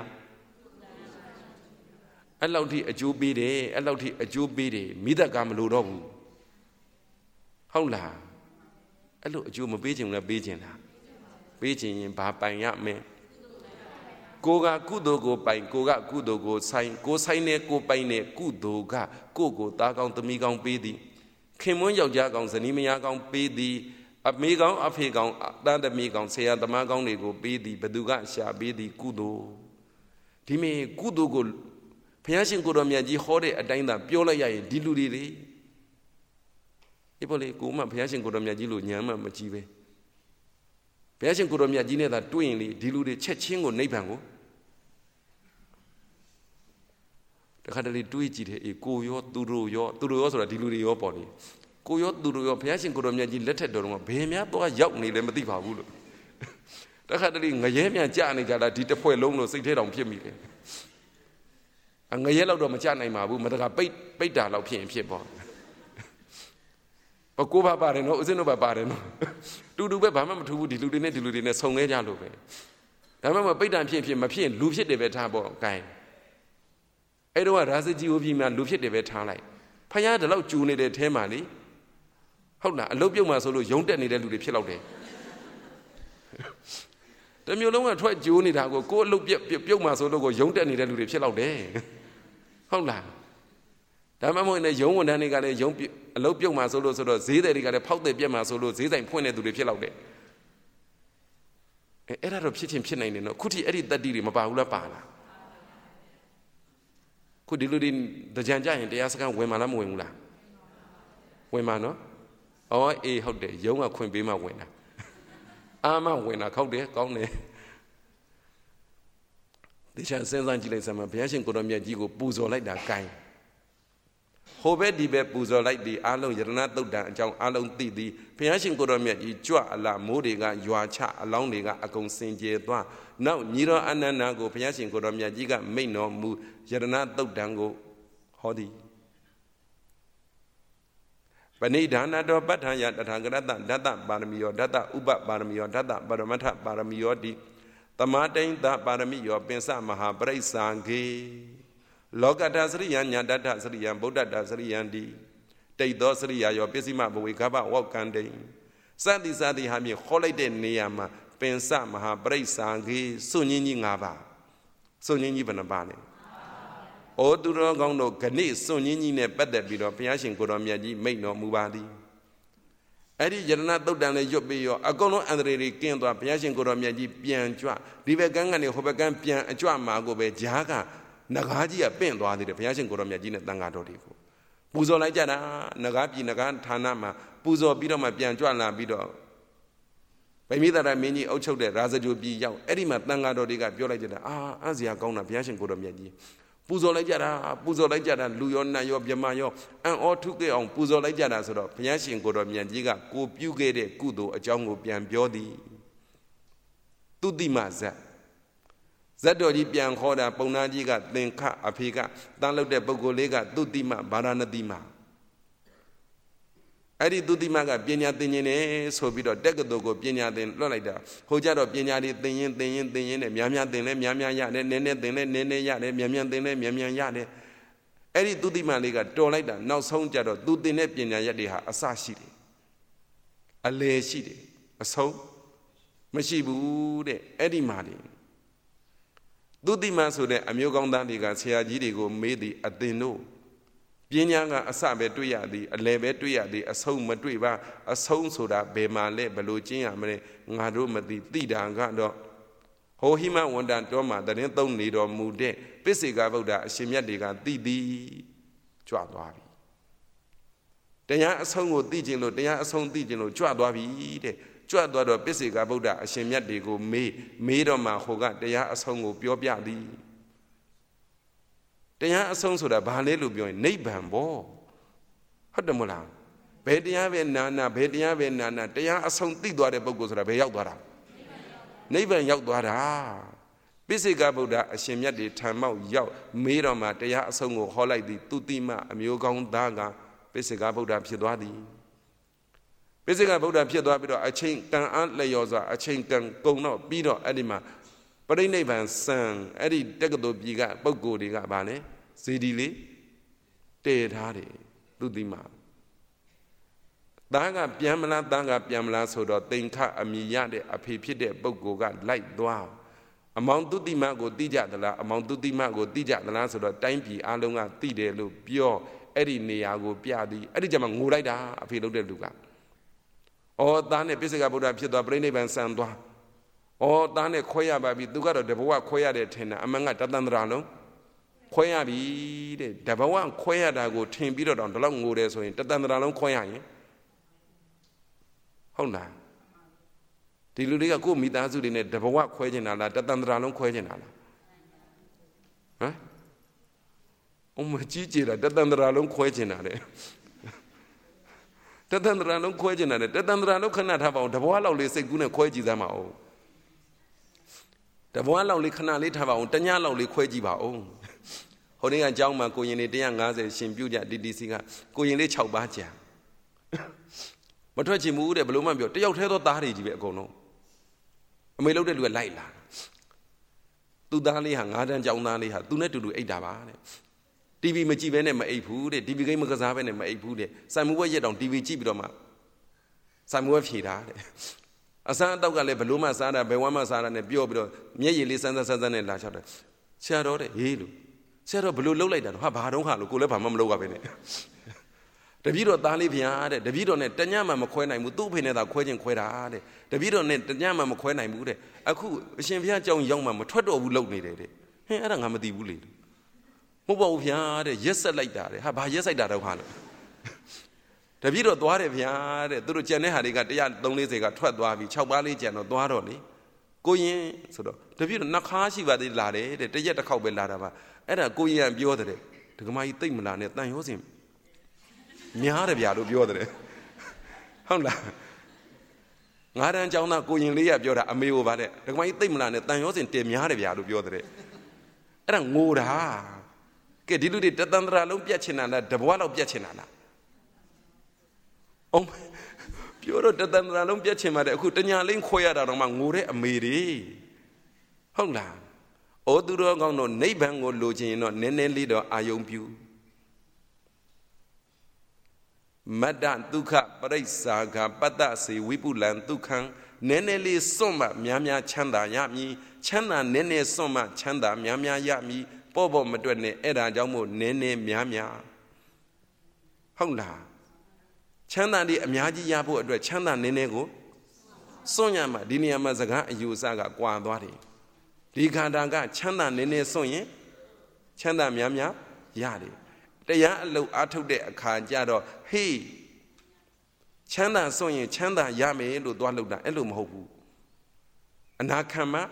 အဲ့လောက်ထိအကျိုးပေးတယ်အဲ့လောက်ထိအကျိုးပေးတယ်မိသက်ကားမလို့တော့ဘူးဟုတ်လားအဲ့လိုအကျိုးမပေးချင်ဘူးလားပေးချင်လားပေးချင်ရင်ဘာပိုင်ရမလဲကိုကကုသိုလ်ကိုပိုင်ကိုကကုသိုလ်ကိုဆိုင်ကိုဆိုင်နဲ့ကိုပိုင်နဲ့ကုသိုလ်ကကိုကိုသားကောင်းသမီးကောင်းပေးသည်ခင်မွန်းယောက်ျားကောင်းဇနီးမယားကောင်းပေးသည်အမေကောင်းအဖေကောင်းတန်သမီးကောင်းဆရာသမားကောင်းတွေကိုပေးသည်ဘသူကရှာပေးသည်ကုသိုလ်ဒီမေကုသိုလ်ကိုဘုရားရှင်ကိုတော်မြတ်ကြီးဟောတဲ့အတိုင်းသာပြောလိုက်ရရင်ဒီလူတွေလေဒီပေါ်လေကိုမဘုရားရှင်ကိုတော်မြတ်ကြီးလို့ညံမှမကြည့်ပဲဘုရားရှင်ကိုတော်မြတ်ကြီးနဲ့သာတွေ့ရင်လေဒီလူတွေချက်ချင်းကိုနိဗ္ဗာန်ကိုတခါတလေတွေးကြည့်တယ်အေးကိုရောသူတို့ရောသူတို့ရောဆိုတာဒီလူတွေရောပေါ့လေကိုရောသူတို့ရောဘုရားရှင်ကိုတော်မြတ်ကြီးလက်ထက်တော်တော့ဘယ်များတော့ရောက်နေလဲမသိပါဘူးလို့တခါတလေငရဲမြန်ကြာနေကြတာဒီတစ်ဖွဲ့လုံးလို့စိတ်ထဲတောင်ဖြစ်မိတယ်အငရဲလောက်တော့မကြနိုင်ပါဘူးမတကပိတ်ပိတ်တာလောက်ဖြစ်ရင်ဖြစ်ပေါ့ဘကိုးပါပါတယ်နော်ဦးဇင်းတို့ပါပါတယ်နော်တူတူပဲဘာမှမထူးဘူးဒီလူတွေနဲ့ဒီလူတွေနဲ့ဆုံခဲ့ကြလို့ပဲဒါမှမဟုတ်ပိတ်တာဖြစ်ဖြစ်မဖြစ်လူဖြစ်တယ်ပဲထားပေါ့အကိုင်းအဲ့တော့ရာဇကြီးကိုပြီးမှလူဖြစ်တယ်ပဲထားလိုက်ဖယားတလောက်ကျူနေတဲ့အဲမှာလေဟုတ်လားအလုတ်ပြုတ်မှဆိုလို့ယုံတက်နေတဲ့လူတွေဖြစ်တော့တယ်တမျိုးလုံးကထွက်ကြိုးနေတာကိုကိုယ်အလုပ်ပြပြုတ်မှဆိုလို့ကိုယုံတက်နေတဲ့လူတွေဖြစ်တော့တယ်ဟုတ်လားဒါမှမဟုတ်လည်းယုံဝန်ထမ်းတွေကလည်းယုံအလုပ်ပြုတ်မှဆိုလို့ဆိုတော့ဈေးတယ်တွေကလည်းဖောက်တယ်ပြက်မှဆိုလို့ဈေးဆိုင်ဖွင့်တဲ့သူတွေဖြစ်တော့တယ်အဲအဲ့ဒါတော့ဖြစ်ချင်းဖြစ်နိုင်တယ်နော်ခုထိအဲ့ဒီတတ္တိတွေမပါဘူးလားပါလားခုဒီလူတွေကြံကြရင်တရားစခန်းဝင်မှလားမဝင်ဘူးလားဝင်မှာနော်အော်အေးဟုတ်တယ်ယုံကခွင့်ပေးမှဝင်တာအာမဝင်တာခောက်တယ်ကောင်းတယ်ဒီချမ်းစဉ်းစားကြည့်လိုက်စမ်းမှာဘုရားရှင်ကိုတော်မြတ်ကြီးကိုပူဇော်လိုက်တာကိုင်းဟိုဘက်ဒီဘက်ပူဇော်လိုက်ဒီအားလုံးယရဏသုတ်တံအကြောင်းအားလုံးသိသည်ဘုရားရှင်ကိုတော်မြတ်ကြီးကြွအလားမိုးတွေကရွာချအလောင်းတွေကအကုန်စင်ကြယ်သွားနောက်ညီတော်အနန္ဒာကိုဘုရားရှင်ကိုတော်မြတ်ကြီးကမိန့်တော်မူယရဏသုတ်တံကိုဟောသည်ပဏိဒါနတောပဋ္ဌာယတထာဂရတဓတ္တပါရမီယောဓတ္တဥပပါရမီယောဓတ္တပရမတ္ထပါရမီယောတိသမာတိန်သပါရမီယောပင်စမဟာပရိစ္ဆာဂေလောကတ္တစရိယညာတ္တစရိယံဗုဒ္ဓတ္တစရိယံတိတိတ်သောစရိယယောပစ္စည်းမဘဝေကပ္ပဝေါကံတိစသည်စသည်ဟာမြင်ခေါ်လိုက်တဲ့နေရာမှာပင်စမဟာပရိစ္ဆာဂေစွန့်ညင်းကြီး၅ပါးစွန့်ညင်းကြီးဘယ်နှပါလဲဩသူတော်ကောင်းတို့ဂဏိစွန့်ညင်းကြီးနဲ့ပတ်သက်ပြီးတော့ဘုရားရှင်ကိုတော်မြတ်ကြီးမိန့်တော်မူပါသည်အဲ့ဒီယရဏသုတ်တံလေးရွတ်ပြီးရောအကုန်လုံးအန္တရာယ်တွေကင်းသွားဘုရားရှင်ကိုတော်မြတ်ကြီးပြန်ကြွဒီဘက်ကန်းကနေဟိုဘက်ကန်းပြန်အကြွမှာကိုပဲဂျားကနဂါးကြီးကပင့်သွားသေးတယ်ဘုရားရှင်ကိုတော်မြတ်ကြီးနဲ့တန်ဃာတော်တွေကိုပူဇော်လိုက်ကြတာနဂါးပြည်နဂါးဌာနမှာပူဇော်ပြီးတော့မှပြန်ကြွလာပြီးတော့ဗိမိသာရမင်းကြီးအုပ်ချုပ်တဲ့ရာဇဂိုပြည်ရောက်အဲ့ဒီမှာတန်ဃာတော်တွေကပြောလိုက်ကြတာအာအံ့စရာကောင်းတာဘုရားရှင်ကိုတော်မြတ်ကြီးပူဇော်လိုက်ကြတာပူဇော်လိုက်ကြတာလူရောနတ်ရောမြမရောအံ့ဩထုခဲ့အောင်ပူဇော်လိုက်ကြတာဆိုတော့ဘုရားရှင်ကိုတော်မြတ်ကြီးကကိုပြုခဲ့တဲ့ကုသိုလ်အကြောင်းကိုပြန်ပြောသည်သူတိမဇတ်ဇတ်တော်ကြီးပြန်ခေါ်တာပုံနာကြီးကသင်္ခအဖေကတန်းလုပ်တဲ့ပုဂ္ဂိုလ်လေးကသူတိမဗာရာဏတိမအဲ့ဒီသူတိမကပညာသင်ခြင်းနဲ့ဆိုပြီးတော့တက္ကသိုလ်ကိုပညာသင်လွှတ်လိုက်တာဟိုကြတော့ပညာတွေသင်ရင်သင်ရင်သင်ရင်နဲ့များများသင်လဲများများရတယ်နည်းနည်းသင်လဲနည်းနည်းရတယ်များများသင်လဲများများရတယ်အဲ့ဒီသူတိမလေးကတော်လိုက်တာနောက်ဆုံးကြတော့သူသင်တဲ့ပညာရက်တွေဟာအစရှိတယ်အလယ်ရှိတယ်အဆုံးမရှိဘူးတဲ့အဲ့ဒီမှာလေသူတိမဆိုတဲ့အမျိုးကောင်းသားတွေကဆရာကြီးတွေကိုမေးသည်အသင်တို့ပညာကအစပဲတွေ့ရသည်အလယ်ပဲတွေ့ရသည်အဆုံးမတွေ့ပါအဆုံးဆိုတာဘယ်မှာလဲဘယ်လိုကျင့်ရမလဲငါတို့မသိသိတာကတော့ဟောဟိမဝန္တန်တော်မှာတရင်သုံးနေတော်မူတဲ့ပိစေကဗုဒ္ဓအရှင်မြတ်တွေကသိသည်ကြွသွားပြီတရားအဆုံးကိုသိခြင်းလို့တရားအဆုံးသိခြင်းလို့ကြွသွားပြီတဲ့ကြွသွားတော့ပိစေကဗုဒ္ဓအရှင်မြတ်တွေကိုမေးမေးတော့မှဟိုကတရားအဆုံးကိုပြောပြသည်တရားအဆုံးဆိုတာဘာလဲလို့ပြောရင်နိဗ္ဗာန်ပေါ့ဟုတ်တယ်မလားဘယ်တရားပဲနာနာဘယ်တရားပဲနာနာတရားအဆုံးသိသွားတဲ့ပုဂ္ဂိုလ်ဆိုတာဘယ်ရောက်သွားတာနိဗ္ဗာန်ရောက်သွားတာပိစိကဗုဒ္ဓအရှင်မြတ်တွေထံမောက်ရောက်မေးတော့မှတရားအဆုံးကိုဟောလိုက်သည်သူတိမအမျိုးကောင်းသားကပိစိကဗုဒ္ဓဖြစ်သွားသည်ပိစိကဗုဒ္ဓဖြစ်သွားပြီးတော့အချိန်ကံအားလျော်စွာအချိန်ကံကုန်တော့ပြီးတော့အဲ့ဒီမှာပရိနိဗ္ဗာန်စံအဲ့ဒီတက္ကသိုလ်ပြည်ကပုဂ္ဂိုလ်တွေကဗာလဲဇေဒီလေးတည်ထားတယ်သူတိမသားကပြန်မလားသားကပြန်မလားဆိုတော့သင်္ခအမိရတဲ့အဖေဖြစ်တဲ့ပုဂ္ဂိုလ်ကလိုက်သွားအမောင်သူတိမကိုသိကြသလားအမောင်သူတိမကိုသိကြသလားဆိုတော့တိုင်းပြည်အလုံးကသိတယ်လို့ပြောအဲ့ဒီနေရာကိုပြသည်အဲ့ဒီကျမှငိုလိုက်တာအဖေလုပ်တဲ့လူကအော်သားနဲ့ပိစိကဗုဒ္ဓဖြစ်သွားပြိဋိဘံဆံသွားအော်သားနဲ့ခွဲရပါပြီသူကတော့တဘဝခွဲရတယ်ထင်တာအမှန်ကတသန္တရာလုံးခွဲရပြီတဲ့တဘဝခွဲရတာကိုထင်ပြီးတော့ဒီလောက်ငိုတယ်ဆိုရင်တသန္တရာလုံးခွဲရရင်ဟုတ်လားဒီလူတွေကကိုယ်မိသားစုတွေနဲ့တဘဝခွဲချင်တာလားတသန္တရာလုံးခွဲချင်တာလားဟမ်အမကြီးကြည်တာတသန္တရာလုံးခွဲချင်တာလေတသန္တရာလုံးခွဲချင်တာလေတသန္တရာလုံးခဏထားပါအောင်တဘဝလောက်လေးစိတ်ကူးနဲ့ခွဲကြည့်စမ်းပါဦးတဘဝလောက်လေးခဏလေးထားပါအောင်တညလောက်လေးခွဲကြည့်ပါဦးဟိုနေ့ကအကြောင်းမှာကိုရင်လေးone fiftyရှင်ပြုကြ တီ တီ စီ ကကိုရင်လေးsixပါးကြာမထွက်ချင်ဘူးတဲ့ဘလို့မှပြောတယောက်တည်းသောသားတွေကြီးပဲအကုန်လုံးအမေလုပ်တဲ့လူကလိုက်လာသူ့သားလေးဟာငါးတန်းကျောင်းသားလေးဟာသူနဲ့တူတူအိတ်တာပါတဲ့တီဗီမကြည့်ဘဲနဲ့မအိတ်ဘူးတဲ့တီဗီကိန်းမကစားဘဲနဲ့မအိတ်ဘူးတဲ့စိုင်မွေးရက်တောင်တီဗီကြည့်ပြီးတော့မှစိုင်မွေးဖြေတာတဲ့ Asa Tokale, Beluma Sada, Bewama Sada, and Biobro, Mieli Santa Sazan and Lachata. Shadow, Hilu. Shadow Blue Lolay, Habaro Halu, Kulapam Loga. The video Daliviade, the video net, Tanyama Maquena, Mutupin at Aquarian Querade, the video net, Tanyama Maquena Mude, Aku, Shinvia young mamma, Twado would load needed. I don't have a bully. Mobile Viade, yes, like that. How about yes, I got a one. The video Dware Viade, Duru Janehari got the young lonely, they got Twadwavi, Chawali, Jan or Dwaroli. Go in, so the video Nakashi Vadi Lade, the Yeta Cowbell Ladava, and a go in and Biodre, to come my thing Milan at nine was him. Nyare biado biodre. Hông là ngã đang cháu nào cô nhìn lý à biodre amiu vậy đấy. Được mấy tim là này tay nhớ xin tìm nhare biado biodre. Cái thằng ngu đó. Cái đi lui đi tất tần ra lúc biết chuyện nào là đập quá lúc biết chuyện nào là. Ông biodre tất tần ra lúc biết chuyện mà để khu tân nhà lên khoe ra đồng bằng ngu đấy amiu đi. Hông là. Ở tu đó con nó nấy bằng ngồi lùi chỉ nó nên nên lý đó ai ông biu. Madan Duka, Paraisaka, Patasi, Wipulan, Dukan, Neneli Soma, Miamia Chanda Yami, Chanda Nene Soma, Chanda, Miamia Yami, Bobo Madwene, Eda Jamu, Nene Miamia. Hongla Chanda di Miaji Yabu, Chanda Nenego Sonyama, Diniama Zaga, Yusaga, Guadwadi. Dikadaga, Chanda Nene Sonye, Chanda Miamia, Yadi. They are low out of the Kajado, he Chanda Sonya, Chanda Yame, Ludualuda, Elum Hobu. And Nakama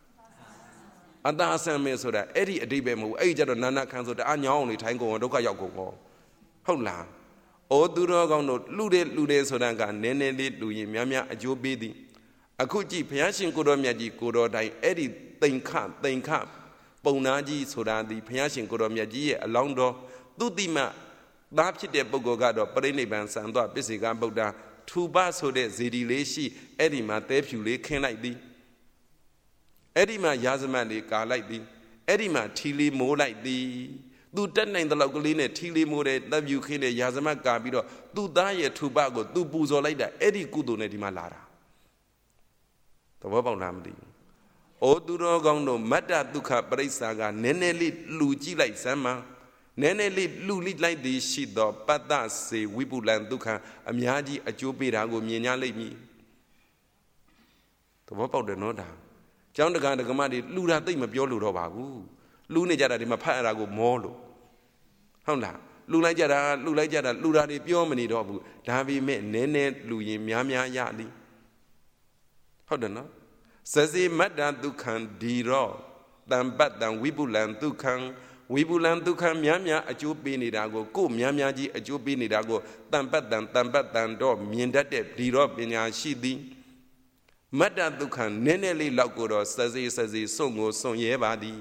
Adasa Mesoda, Eddie Adibemo, Aged of Nana Council, the Anya only tango and Doka Yoko. Hola. O Durogono, Lude, Lude Sodanga, Nene, Louis, Miamia, Ajobidi. Akuji, Piashin Kuromiaji, Kuro, die Eddie, think up, think up. Bonaji, Soda, the Piashin Kuromiaji, along door. Dudima, Bapti de Bogogado, Pareniban Sando, Bisigan Boda, two bars so that Zidi Leshi, Edima, Depule, can like thee. Edima Yazamani, car like thee. Edima, Tilly, more like thee. Do ten in the localine, Tilly, more, love you, Kine, Yazama Gabido, do die two bago, do buzo like that, Eddie Kudu Nedima Lara. The Wabon Ramdi. O Duro Gondo, Mata Duka, Bresaga, Neneli, Luigi like Sama. Neneli Luli like this shit though, but that's say Wipulan Duka, Amiaji, a Jupirago, Minya like me. The Wapa the Noda. John the Ganda Gamadi, Lura Dim of Yolubagu, Lunajara de Maparago Molo. Honda, Lula Jara, Lula Jara, Lura de Piomani Dobu, Davi met Nene, Louis, Miamia Yadi. How do no? Says he Madan Dukan, Diro, than but than Wipulan Dukan. Wibulan Dukan Miamia, a Jubini Dago, go Miamiaji, a Jubini Dago, Tampatan, Tampatan, door, Miendate, Diro, Binya Shidi. Mada Dukan, Neneli Laguro, Sazi, Sazi, Songo, Sonye Badi.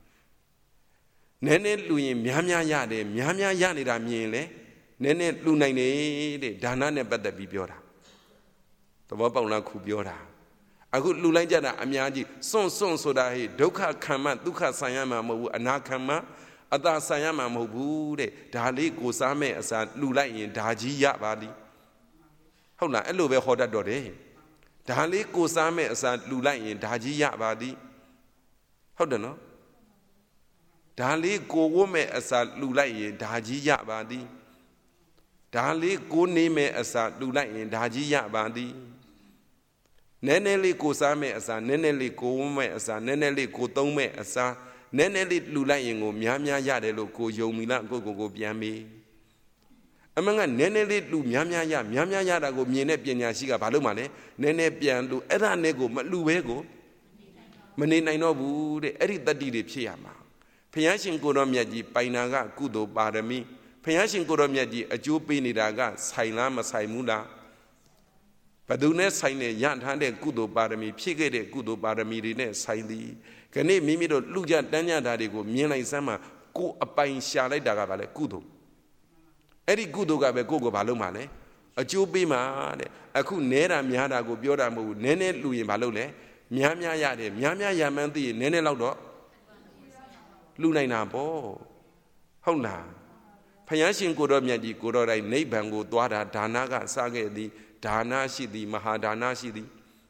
Nene Louis, Miamia Yade, Miamia Yanida Miele, Nene Lunane, Danane Bada Bibiora. The Wapala Kubiora. A good Lulajana, Amiaji, Son Son Sodahi, Doka Kama, Duka Sayama, Anakama, Ada Sayama Mobude, Dali, Gosame, Asa, Lulai, Daji Yabadi. Hola, Elove Hoda Dore. Dali, Gosame, Asa, Lulai, Daji Yabadi. Hold on, no? Dali, Go Wome, Asa, Lulai, Daji Yabadi. Dali, Go Name, Asa, Lulai, Daji Yabadi. Neneli Kosame asa, Neneli Kome asa, Neneli Kotome asa, Neneli Lulayango, Miamia Yadelo, Yomila, go go go Biami. Among a Neneli Lu Miamia, Miamia Yadago, Miene Piana Siga Palumane, Nene Piandu, Eda Nego, Luego, Manina Nobu, the Edita di Piama. Piashin Goromiaji, Painaga, Kudo, Barami, Piashin Goromiaji, a Jupini Daga, Sailama Saimula. Padune Saine Yan Hande Kudo Barami, Pigade Kudo Baramine Saili, Kane Mimido Luja Danya Dadigo, Miena Sama, Go a pine Shale Dagavale Kudo. Eri Kudo Gabe Gogo Balomale, a Jubima, a Kunera Miada go Biodamu, Nene Louis Malole, Miamia Yade, Miamia Yamanti, Nene Laudo Lunaina Bo Hona Payashin Godomiadi Godorai, Nebango, Dwada, Danaga, Sage, the Dana Shidi, Mahadana Shidi.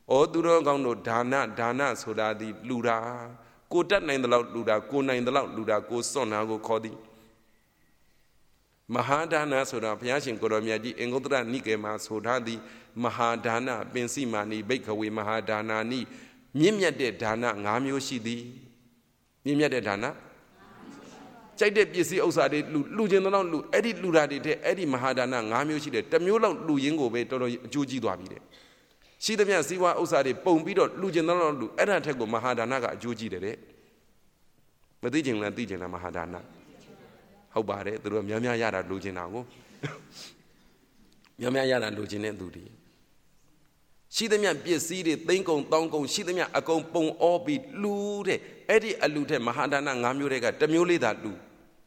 ဩသူတော်ကောင်းတို့ဒါနဒါနဆိုတာဒီလူတာကိုတတ်နိုင်တဲ့လောက်လူတာကိုနိုင်တဲ့လောက်လူတာကိုစွန့်တာကိုခေါ်သည်မဟာဒါနဆိုတာဘုရားရှင်ကိုရောမြတ်ကြီးအင်္ဂုတ္တရနိကေမှာဆိုထားသည်မဟာဒါနပင်စိမာနိဘိက္ခဝေမဟာဒါနာနိမြင့်မြတ်တဲ့ဒါန၅မျိုးရှိသည်မြင့်မြတ်တဲ့ဒါနကြိုက်တဲ့ပစ္စည်းဥစ္စာတွေလူလူချင်းတော့လူအဲ့ဒီလူတာတွေတဲ့အဲ့ဒီမဟာဒါန၅မျိုးရှိတယ်တစ်မျိုးလောက်လူရင်းကိုပဲတော်တော်အကျိုးကြီးသွားပြီတဲ့ရှိသမျှစီးပွားဥစ္စာတွေပုံပြီးတော့လူချင်းတော့လူအဲ့ဒါထက်ကိုမဟာဒါနကအကျိုးကြီးတယ်တဲ့မသိချင်လားသိချင်လားမဟာဒါနဟုတ်ပါတယ်သူတို့များများရတာလူချင်းတာကိုများများရတာလူချင်းတဲ့သူတွေရှိသမျှပစ္စည်းတွေသိန်းကုန်တောင်းကုန်ရှိသမျှအကုန်ပုံအောပြီးလူတဲ့အဲ့ဒီအလူတဲ့မဟာဒါန၅မျိုးတွေကတစ်မျိုးလေးသာလူ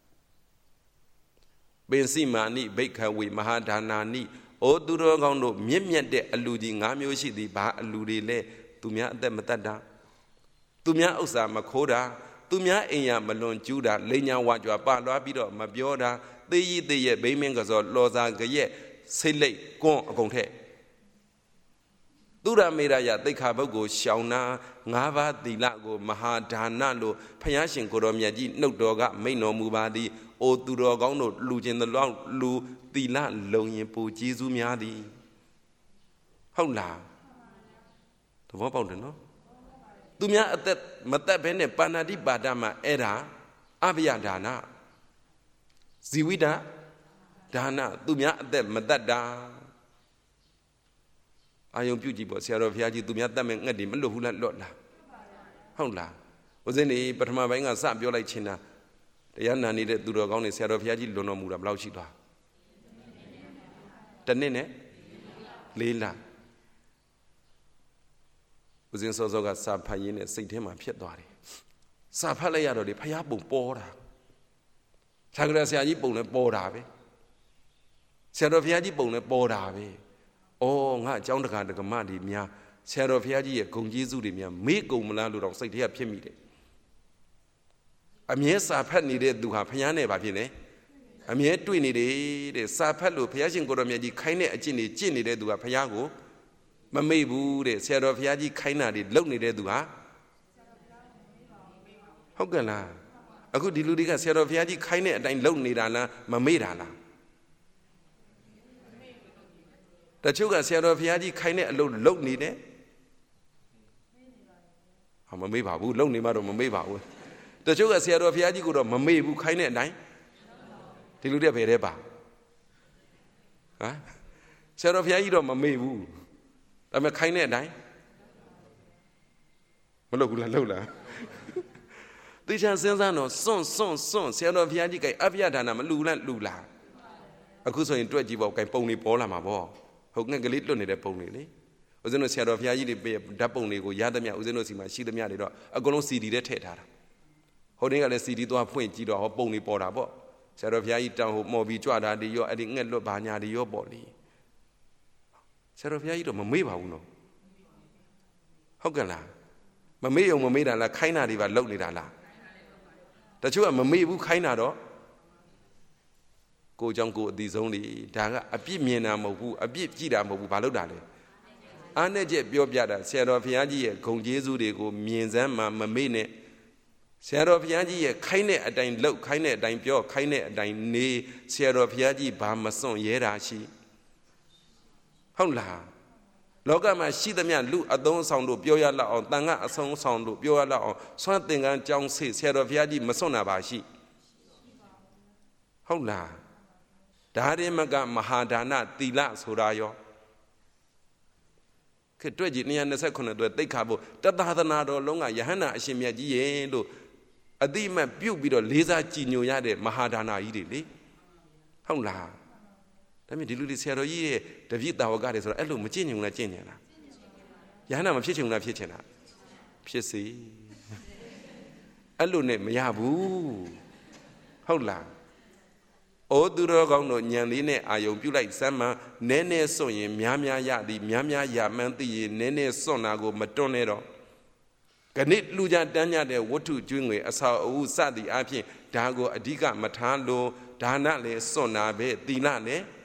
ပင်စိမာနိဘိက္ခဝေမဟာဒါနာနိဩသူတော်ကောင်းတို့မြင့်မြတ်တဲ့အလူကြီး၅မျိုးရှိသည်ဘာအလူတွေလဲသူများအသက်မတတ်တာသူများဥစ္စာမခိုးတာသူများအိမ်ရမလွန်ကျူးတာလိန်ညာဝါကြွာပလွားပြီးတော့မပြောတာသေရည်သေရဲ့ဘိမင်းကစောလော်စာကြရက်ဆိတ်လိတ်ကွန်းအကုန်ထက်သူရမေရယသိက္ခာပုဒ်ကိုရှောင်နာငါးပါးသီလကိုမဟာဒါနလို့ဘုရားရှင်ကိုရောမြတ်ကြီးနှုတ်တော်ကမိန့်တော်မူပါသည်အိုသူတော်ကောင်းတို့လူချင်းတဲ့လောက်လူသီလလုံရင်ပူကျေးဇူးများသည်ဟုတ်လားသဘောပေါက်တယ်နော်သူများအသက်မသက်ဘဲနဲ့ပါဏာတိပါဒမှာအဲ့ဒါအဘယဒါနဇီဝိတဒါနသူများအသက်မသက်တာအာယုံပြုကြည့်ပေါ့ဆရာတော်ဘုရားကြီးသူများတတ်မဲ့ငှက်တွေမလွတ်ဘူးလားလွတ်လားဟုတ်လားဦးဇင်းနေပထမပိုင်းကစပြောလိုက်ချင်းတာတရားနာနေတဲ့သူတော်ကောင်းတွေဆရာတော်ဘုရားကြီးလွန်တော်မူတာဘယ်လောက်ရှိသွားတစ်နှစ်နဲ့လေးလဦးဇင်းစောစောကစာဖတ်ရင်းနဲ့စိတ်ထဲမှာဖြစ်သွားတယ်စာဖတ်လိုက်ရတော့လေဘုရားပုံပေါ်တာခြာကရဆရာကြီးပုံလည်းပေါ်တာပဲဆရာတော်ဘုရားကြီးပုံလည်းပေါ်တာပဲအော်ငါအကြောင်းတကာတကမတွေများဆရာတော်ဘုရားကြီးရဲ့ဂုဏ်ကျေးဇူးတွေများမေ့ကုန်မလားလို့တော့စိတ်ထဲကဖြစ်မိတယ်အမြဲစာဖတ်နေတဲ့သူဟာဘုရားနဲ့ပါဖြစ်နေအမြဲတွေ့နေတယ်တဲ့စာဖတ်လို့ဘုရားရှင်ကိုတော်မြတ်ကြီးခိုင်းတဲ့အကျင့်တွေကျင့်နေတဲ့သူဟာဘုရားကိုမမေ့ဘူးတဲ့ဆရာတော်ဘုရားကြီးခိုင်းတာတွေလုပ်နေတဲ့သူဟာဟုတ်ကဲ့လားအခုဒီလူတွေကဆရာတော်ဘုရားကြီးခိုင်းတဲ့အတိုင်းလုပ်နေတာလားမမေ့တာလားတချို့ကဆရာတော်ဘုရားကြီးခိုင်းတဲ့အလုပ်လုပ်နေတယ်ဟာမမေ့ပါဘူးလုပ်နေမှတော့မမေ့ပါဘူးတချို့ကဆရာတော်ဘုရားကြီးကိုတော့မမေ့ဘူးခိုင်းတဲ့အတိုင်းဒီလူတွေဘယ်ထဲပါဟမ်ဆရာတော်ဘုရားကြီးတော့မမေ့ဘူးဒါပေမဲ့ခိုင်းတဲ့အတိုင်းမလုပ်ဘူးလားလုပ်လားတေချာစဉ်းစားတော့စွန့်စွန့်စွန့်ဆရာတော်ဘုရားကြီးကအဘိယဒါနမလူလားလူလားအခုဆိုရင်တွက်ကြည့်ပေါ့ကဲပုံတွေပေါ်လာမှာပေါ့ဟုတ်ငှက်ကလေးလွတ်နေတဲ့ပုံတွေလေဦးဇင်းတို့ဆရာတော်ဘုရားကြီးတွေဓာတ်ပုံတွေကိုရသမျှဦးဇင်းတို့စီမှာရှိသမျှတွေတော့အကုန်လုံး စီ ဒီ ထဲထည့်ထားတာဟိုနေ့ကလည်း စီ ဒီ သွားဖွင့်ကြည့်တော့ဟောပုံတွေပေါ်တာပေါ့ဆရာတော်ဘုရားကြီးတောင်ဟိုမော်ပြီးကြွတာတွေရောအဲ့ဒီငှက်လွတ်ဘာညာတွေရောပေါ့လေဆရာတော်ဘုရားကြီးတော့မမေ့ပါဘူးနော်ဟုတ်ကဲ့လားမမေ့အောင်မမေ့တာလားခိုင်းတာတွေပါလုံနေတာလားတချို့ကမမေ့ဘူးခိုင်းတာတော့ကိုကြောင့်ကိုအတိဆုံးလေဒါကအပြစ်မြင်တာမဟုတ်ဘူးအပြစ်ကြည့်တာမဟုတ်ဘူးဘာလို့တာလဲအားနဲ့ချက်ပြောပြတာဆရာတော်ဘုရားကြီးရဲ့ဂုဏ်ကျေးဇူးတွေကိုမြင်စမ်းမှမမေ့နဲ့ဆရာတော်ဘုရားကြီးရဲ့ခိုင်းတဲ့အတိုင်းလှုပ်ခိုင်းတဲ့အတိုင်းပြောခိုင်းတဲ့အတိုင်းနေဆရာတော်ဘုရားကြီးဘာမစွန့်ရဲတာရှိဟုတ်လားလောကမှာရှိသမျှလူအသုံးဆောင်တို့ပြောရလောက်အောင်တန်ခါအဆုံးဆောင်တို့ပြောရလောက်အောင်ဆွမ်းသင်္ကန်းကြောင်းစေဆရာတော်ဘုရားကြီးမစွန့်တာပါရှိဟုတ်လားဒါရမကမဟာဒါနသီလဆိုတာရောခေတွေ့ကြည့်၂၂၈အတွက်သိက္ခာပုဒ်တသသနာတော်လုံးကယဟန္တာအရှင်မြတ်ကြီးရဲ့လို့အတိအမှတ်ပြုတ်ပြီးတော့လေးစားကြည်ညိုရတဲ့မဟာဒါနကြီးတွေလေဟုတ်လားဒါမြင်ဒီလူတွေဆရာတော်ကြီးရဲ့တပည့်တာဝကတွေဆိုတော့အဲ့လိုမကြင်ညုံလားကြင်ညံလားယဟန္တာမဖြစ်ချင်ဘူးလားဖြစ်ချင်တာဖြစ်စေအဲ့လိုနဲ့မရဘူးဟုတ်လားဩသူတော်ကောင်းတို့ညံလေးနဲ့အာယုံပြုလိုက်စမ်းမှနည်းနည်းစွန့်ရင်များများရသည်များများရမှန်းသိရင်နည်းနည်းစွန့်တာကိုမတွန်းနဲ့တော့ကနေ့လူကြတန်းကြတဲ့ဝတ္ထုကျွေးငွေအစာအုပ်စသည်အဖြစ်ဒါကိုအဓိကမထားလို့ဒါနလည်းစွန့်တာပဲသီလလည်း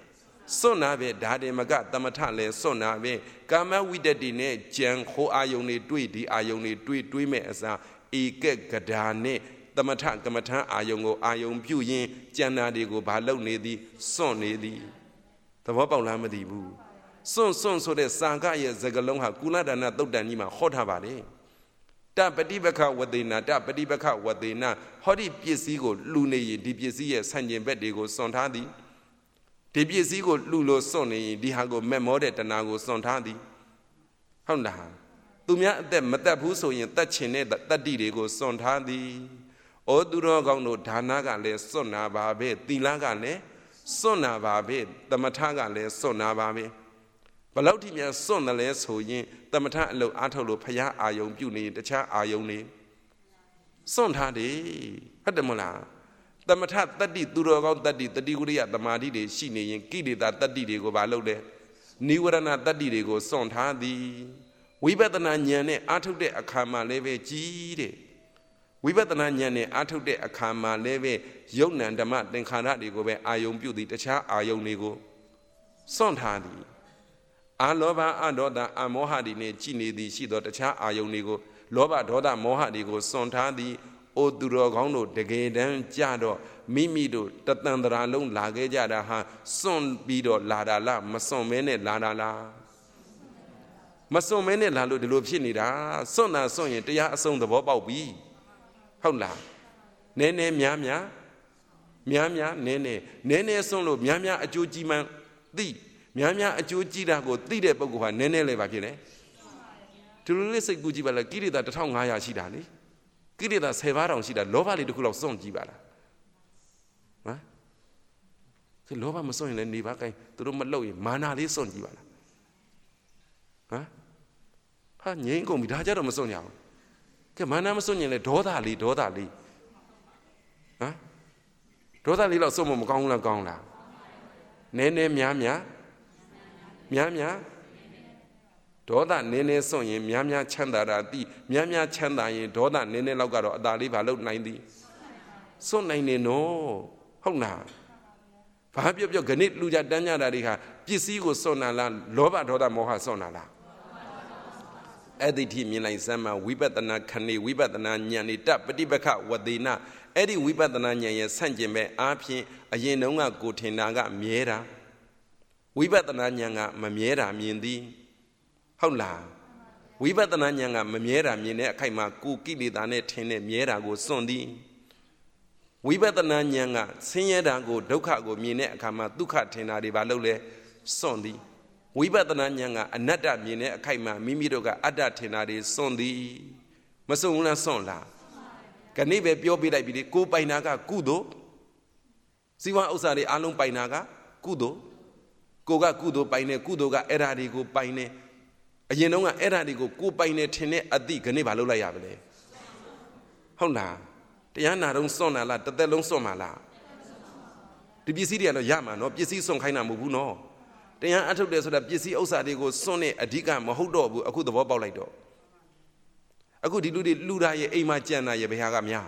စွန့်နာပဲဒါတင်မကသမထလည်းစွန့်နာပဲကာမဝိတ္တနဲ့ကြံခိုးအာယုန်တွေတွေ့ဒီအာယုန်တွေတွေ့တွေးမဲ့အစားဧကကဒါနဲ့သမထကမ္မထအာယုန်ကိုအာယုန်ပြုရင်ကြံနာတွေကိုဘာလုပ်နေသည်စွန့်နေသည်သဘောပေါက်လားမသိဘူးစွန့်စွန့်ဆိုတဲ့စာကရဲ့စကားလုံးဟာကုလဒါနသုတ်တန်ကြီးမှာဟောထားပါတယ်တပฏิပက္ခဝတေနာတပฏิပက္ခဝတေနာဟောဒီပစ္စည်းကိုလှူနေရင်ဒီပစ္စည်းရဲ့ဆန့်ကျင်ဘက်တွေကိုစွန့်ထားသည်ဒီပစ္စည်းကိုလှူလို့စွန့်နေရင်ဒီဟာကိုမက်မောတဲ့တဏှာကိုစွန့်ထားသည်ဟုတ်လားသူများအသက်မတက်ဘူးဆိုရင်တက်ချင်တဲ့တတ္တိတွေကိုစွန့်ထားသည်ဩသူတော်ကောင်းတို့ဒါနကလည်းစွန့်နာပါပဲသီလကလည်းစွန့်နာပါပဲသမထကလည်းစွန့်နာပါပဲဘလောက်ထိများစွန့်တယ်လဲဆိုရင်သမထအလုပ်အားထုတ်လို့ဖရာအာယုံပြုနေတခြားအာယုံနေစွန့်ထားတယ်ဟုတ်တယ်မလားသမထတတ္တိသူတော်ကောင်းတတ္တိတတိဝရိယသမာဓိတွေရှိနေရင်ကိလေသာတတ္တိတွေကိုဘာလုပ်လဲနိဝရဏတတ္တိတွေကိုစွန့်ထားသည်ဝိပဿနာဉာဏ်နဲ့အားထုတ်တဲ့အခါမှာလည်းပဲကြီးတယ်ဝိပဿနာဉာဏ်နဲ့အားထုတ်တဲ့အခါမှာလည်းပဲယုတ်နံဓမ္မသင်္ခါရတွေကိုပဲအာယုံပြုသည်တခြားအာယုံတွေကိုစွန့်ထားသည်အာလောဘအဒေါသအမောဟတွေနဲ့ကြည်နေသည်ရှိသောတခြားအာယုန်တွေကိုလောဘဒေါသမောဟတွေကိုစွန့်ထားသည်အိုသူတော်ကောင်းတို့တကယ်တမ်းကြတော့မိမိတို့တသန္တရာလုံးလာခဲ့ကြတာဟာစွန့်ပြီးတော့လာတာလားမစွန့်မဲနဲ့လာတာလားမစွန့်မဲနဲ့လာလို့ဒီလိုဖြစ်နေတာစွန့်တာစွန့်ရင်တရားအဆုံးသဘောပေါက်ပြီဟုတ်လားနည်းနည်းများများများများနည်းနည်းနည်းနည်းစွန့်လို့များများအကျိုးကြီးမှန်းသိများများအကျိုးကြီးတာကိုသိတဲ့ပုဂ္ဂိုလ်ဟာနည်းနည်းလေးပါဖြစ်လေဒီလိုလေးစိတ်ကူးကြည့်ပါလားကိလေသာတစ်ထောင်ငါးရာရှိတာလေကိလေသာဆယ်ပါးတောင်ရှိတာလောဘလေးတစ်ခုလောက်စွန့်ကြည့်ပါလားဟမ်ဒီလောဘမစွန့်ရင်လည်းနေပါကိုင်းသူတို့မလှုပ်ရင်မာနလေးစွန့်ကြည့်ပါလားဟမ်ဟာငြိမ်းကုန်ပြီဒါကြတော့မစွန့်ကြဘူးကဲမာနမစွန့်ရင်လည်းဒေါသလေးဒေါသလေးဟမ်ဒေါသလေးတော့စွန့်မမကောင်းဘူးလားကောင်းလားနည်းနည်းများများများများဒေါသနည်းနည်းစွန့်ရင်များများချမ်းသာတာသိများများချမ်းသာရင်ဒေါသနည်းနည်းလောက်ကတော့အသာလေးဘာလို့နိုင်သည်စွန့်နိုင်နေနော်ဟုတ်လားဘာပြောပြောခဏလူကြတန်းကြတာတွေဟာပစ္စည်းကိုစွန့်နာလားလောဘဒေါသမောဟစွန့်နာလားအဲ့ဒီထိမြင်လိုက်စမ်းမှာဝိပဿနာခဏိဝိပဿနာဉာဏ်နေတပฏิပက္ခဝတေနအဲ့ဒီဝိပဿနာဉာဏ်ရဲ့ဆန့်ကျင်မဲ့အားဖြင့်အရင်တုန်းကကိုထင်တာကမြဲတာဝိပဿနာဉာဏ်ကမမြဲတာမြင်သည်ဟုတ်လားဝိပဿနာဉာဏ်ကမမြဲတာမြင်တဲ့အခိုက်မှာကိုကိလေသာနဲ့ထင်တဲ့မြဲတာကိုစွန့်သည်ဝိပဿနာဉာဏ်ကဆင်းရဲတာကိုဒုက္ခကိုမြင်တဲ့အခါမှာဒုက္ခထင်တာတွေဘာလို့လဲစွန့်သည်ဝိပဿနာဉာဏ်ကအနတ္တမြင်တဲ့အခိုက်မှာမိမိတို့ကအတ္တထင်တာတွေစွန့်သည်မစွန့်ဘူးလားစွန့်လားခဏပဲပြောပြလိုက်ပြီလေကိုပိုင်တာကကုသိုလ်ဇီဝဥစ္စာတွေအလုံးပိုင်တာကကုသိုလ်ကိုကကုသိုလ်ပိုင်နေကုသိုလ်ကအဲ့ဓာတွေကိုပိုင်နေအရင်တုန်းကအဲ့ဓာတွေကိုကိုပိုင်နေထင်တဲ့အသည့်ခဏဘာလုပ်လိုက်ရပါလဲဟုတ်လားတရားနာတော့စွန့်လာလားတစ်သက်လုံးစွန့်မှာလားဒီပစ္စည်းတွေကတော့ရမှာနော်ပစ္စည်းစွန့်ခိုင်းတာမဟုတ်ဘူးနော်တရားအထုတ်တယ်ဆိုတာပစ္စည်းဥစ္စာတွေကိုစွန့်တဲ့အဓိကမဟုတ်တော့ဘူးအခုသဘောပေါက်လိုက်တော့အခုဒီလူတွေလူတာရဲ့အိမ်မှာကြံတာရဲ့ဘယ်ဟာကများ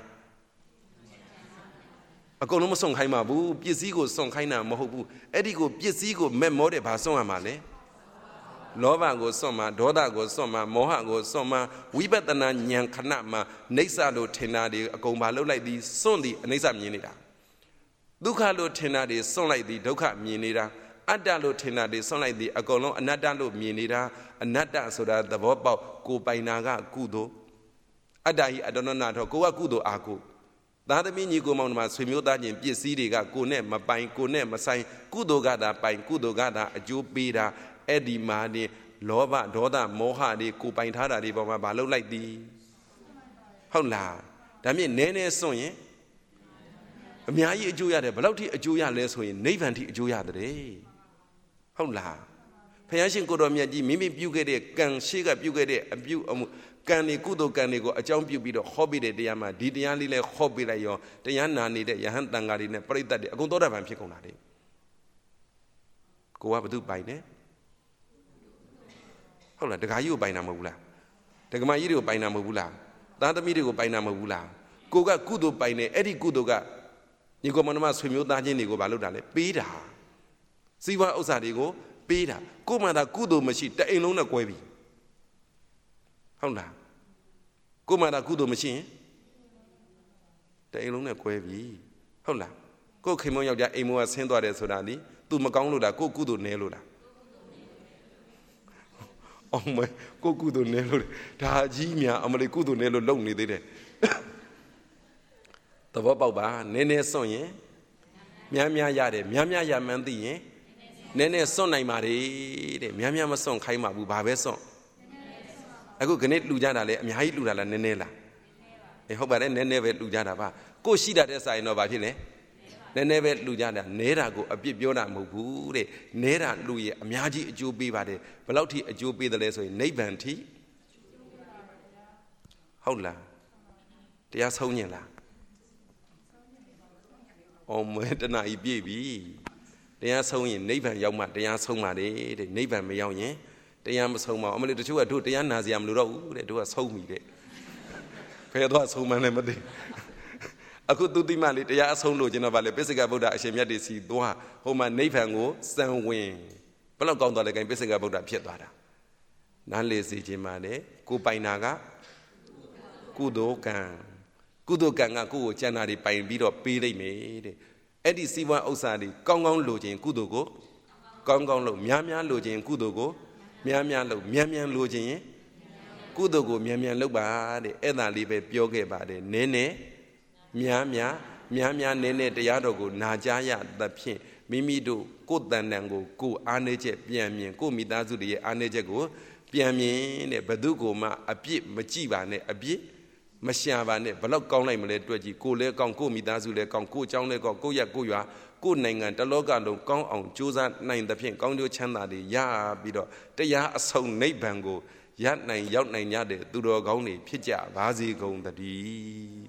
အကုန်လုံးမစွန့်ခိုင်းပါဘူးပစ္စည်းကိုစွန့်ခိုင်းတာမဟုတ်ဘူးအဲ့ဒီကိုပစ္စည်းကိုမက်မောတဲ့ဘာစွန့်ရမှာလဲလောဘကိုစွန့်မှာဒေါသကိုစွန့်မှာမောဟကိုစွန့်မှာဝိပဿနာဉာဏ်ခဏမှာနှိစ္စလို့ထင်တာတွေအကုန်ဘာလုပ်လိုက်သည်စွန့်သည်အနှိစ္စမြင်နေတာဒုက္ခလို့ထင်တာတွေစွန့်လိုက်သည်ဒုက္ခမြင်နေတာအတ္တလို့ထင်တာတွေစွန့်လိုက်သည်အကုန်လုံးအနတ္တလို့မြင်နေတာအနတ္တဆိုတာသဘောပေါက်ကိုပိုင်နာကကုသိုလ်အတ္တဟိအတ္တနောနာတော့ကိုကကုသိုလ်အာကုသားသမီးညီကိုမောင်နှမဆွေမျိုးသားချင်းပစ္စည်းတွေကကိုနဲ့မပိုင်ကိုနဲ့မဆိုင်ကုသိုလ်ကသာပိုင်ကုသိုလ်ကသာအကျိုးပေးတာအဲ့ဒီမှာနေလောဘဒေါသမောဟတွေကိုပိုင်ထားတာတွေပေါ်မှာမလုပ်လိုက်သည်ဟုတ်လားဒါမြင့်နည်းနည်းစွန့်ရင်အများကြီးအကျိုးရတယ်ဘယ်လောက်ထိအကျိုးရလဲဆိုရင်နိဗ္ဗာန်ထိအကျိုးရတယ်ဟုတ်လားဘုရားရှင်ကိုတော်မြတ်ကြီးမိမိပြုခဲ့တဲ့ကံရှိကပြုခဲ့တဲ့အပြုအမှုကံတွေကုသိုလ်ကံတွေကိုအကြောင်းပြုပြီးတော့ဟောပေးတဲ့တရားမှာဒီတရားလေးလဲဟောပေးလိုက်ရောတရားနာနေတဲ့ယဟန်တန်ဃာတွေနဲ့ပရိသတ်တွေအကုန်သောတာပန်ဖြစ်ကုန်တာလေကိုကဘသူပိုင်နေဟုတ်လားဒကာကြီးကိုပိုင်တာမဟုတ်ဘူးလားဒကမကြီးတွေကိုပိုင်တာမဟုတ်ဘူးလားသားသမီးတွေကိုပိုင်တာမဟုတ်ဘူးလားကိုကကုသိုလ်ပိုင်နေအဲ့ဒီကုသိုလ်ကညီကောင်မနှမဆွေမျိုးသားချင်းတွေကိုဘာလုပ်တာလဲပေးတာ Siva Osadigo, Beta, Kumada Kudo machine, the Elona Quavi. How now? Kumada Kudo machine? The Elona Quavi. How now? Go Kimoya Emo Sendo de Sodani, to Macanuda, go Kudo Neluda. Oh my, go Kudo Nelu, Tajimia, Amalikudo Nelu lonely did it. The Wababa, Nene Sonye, Miamia Yade, Miamia Yamandi, Nene Sonai Mari, Miamia Mason, Kaima Bubabe song. I go connect Lujana, Mihai Lula, Nenela. I hope I never Lujana. Go see that as I know about it. Never Lujana, Nera go a bit beyond Mugure, Nera Louis, Miaji, Jubi Bade, Veloti, a Jubi the lesson, Nabanti. Hola. They are Sonela. Oh, Montana, baby. They are so in Navan Yama, they are so mad, the Navan Mayon, they are so much. Only the two are two, the Anaziam Luro, they do us home with it. Pay us home and I could do the man, they are so low, Genova, Pesica Buddha, Shemiadisi, Doha, home and Navan, San Wing. But I'm going to like Pesica Buddha Pietara. Nanlesi Jimade, Kupainaga, Kudo Gang. Kudo Ganga Ku, Janari Pine Beat of Pili made. Eddie Siva Osadi, Gong on Lojin, Kudogo, Gong on Lo, Miamian Lojin, Kudogo, Miamian Lo, Miamian Lojin, Kudogo, Miamian Loba, the Eda Libe Pioge Bade, Nene, Miamia, Miamian Nene, the Yadogo, Najaya, the Pin, Mimido, Good Danango, Go Aneje, Piamian, Go Midazu, the Anejego, Piamian, Badugo, Ma, a bit, Machiva, a bit. Machine, but Gong Lame, Go Le Gong, Go Midazule, Gong, Go John Le Go Ya Goya, Go Nang and the Logano, Gong on Josa, Nine the Pin, Gong Chana, the Ya Bido, the Ya so Nabango, Yat Nine, Yaut Nine Yade, Dudo Goni, Pija, Vazi Gong the D.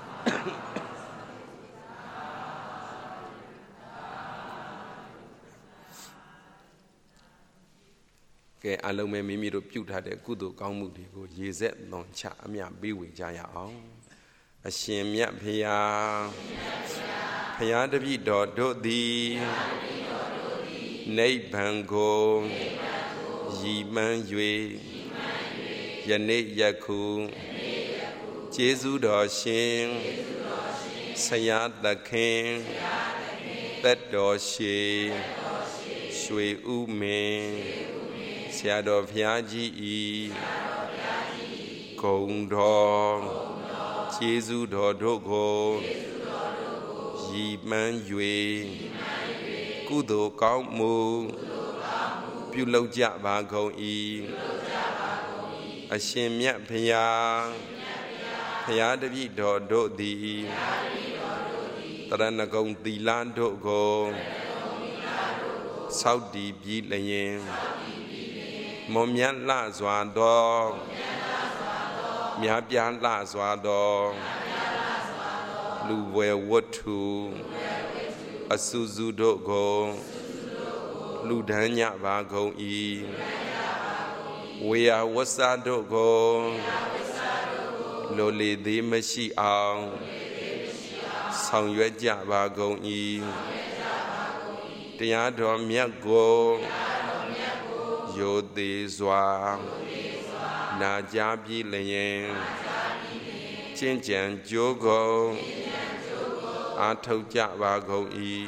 Okay, I love me, me to put had a good Gongmudi, go Yezet, non cha, Mia Biwi Jaya on. A shame yap Pia Pia the Vido do the Nay Bango Yi Man Yue Yane Yaku Jesu do Shin Sayat the King That do she Shui Ume. Shadow of Yaji, Gong Dong, Jesu Dodogo, Yi Man Yue, Kudo Gong Mu, Pulo Java Gong E, Ashim Yap Pia, Pia de Vido Do Di, Tarana Gong Di Lando Go, Saudi Bi Layen. Momian La Zwado, Miabian La Zwado, Luwe Wotu, Asuzu Dogo, Ludanya Vago E, Wea Wasa Dogo, Loli de Mashi Ang, Sang Yuja Vago E, Tiado Miago. Yo de Zwa Najabi Layen Jinjan Jogo Ato Javago E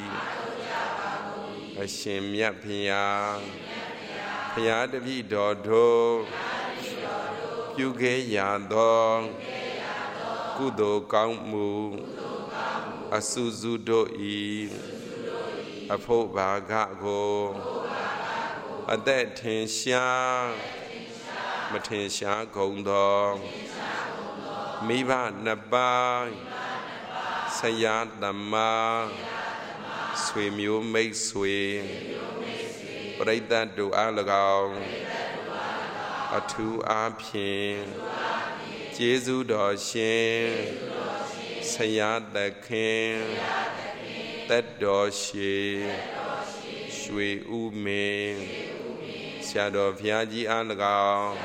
Ashim Yapia Pia de Vido Yuge Yado Kudo Gangmu Asuzu Do E Apo Bagago A that Tinsha Matinsha Gondo Miva Naba Sayat Dama Swim you make swim Break that do Alagao A two Apin Jesu Do Shin Sayat the King That Do Shi Shui Ume Shadow of Yaji Alagao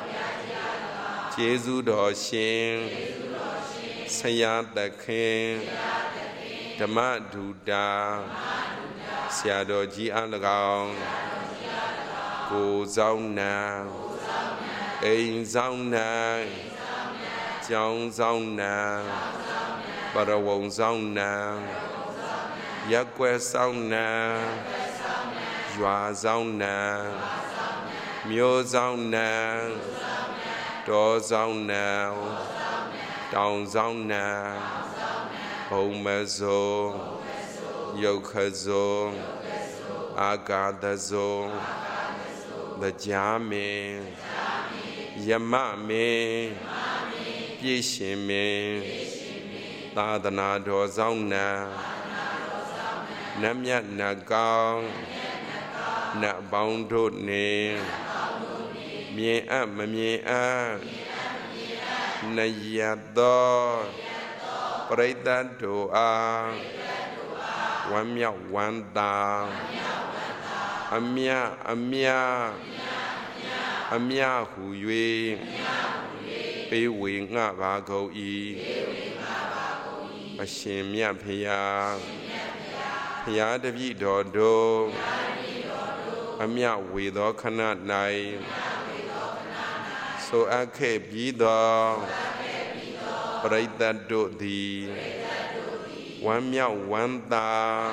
Jesu Do Shin Sayat the King Dhamma Duda ဆရာတော်ကြီးအား၎င်းကိုယ်ဆောင်နာအိမ်ဆောင်နာကျောင်းဆောင်နာပရဝုံဆောင်နာရက်ွယ်ဆောင်နာရွာဆောင်နာမြို့ဆောင်နာတောဆောင်နာတောင်ဆောင်နာဘုံမစိုးယုတ်ခစိုးအာကာသစိုးတရားမင်းယမမင်းပြည့်ရှင်မင်းသာသနာတော်ဆောင်နာနတ်မြတ်နတ်ကောင်းနတ်ပေါင်းတို့နှင့်မြင်အပ်မမြင်အပ်နယသောပရိသတ်တို့အားဝမ်းမြောက်ဝမ်းသာအမြအမြအမြဟု၍ပေးဝေငှပါကုန်၏အရှင်မြတ်ဖရာဖရာတပည့်တော်တို့အမြဝေသောခဏ၌ဆိုအပ်ခဲ့ပြီးသောပရိသတ်တို့သည်ဝမ်းမြောက်ဝမ်းသာ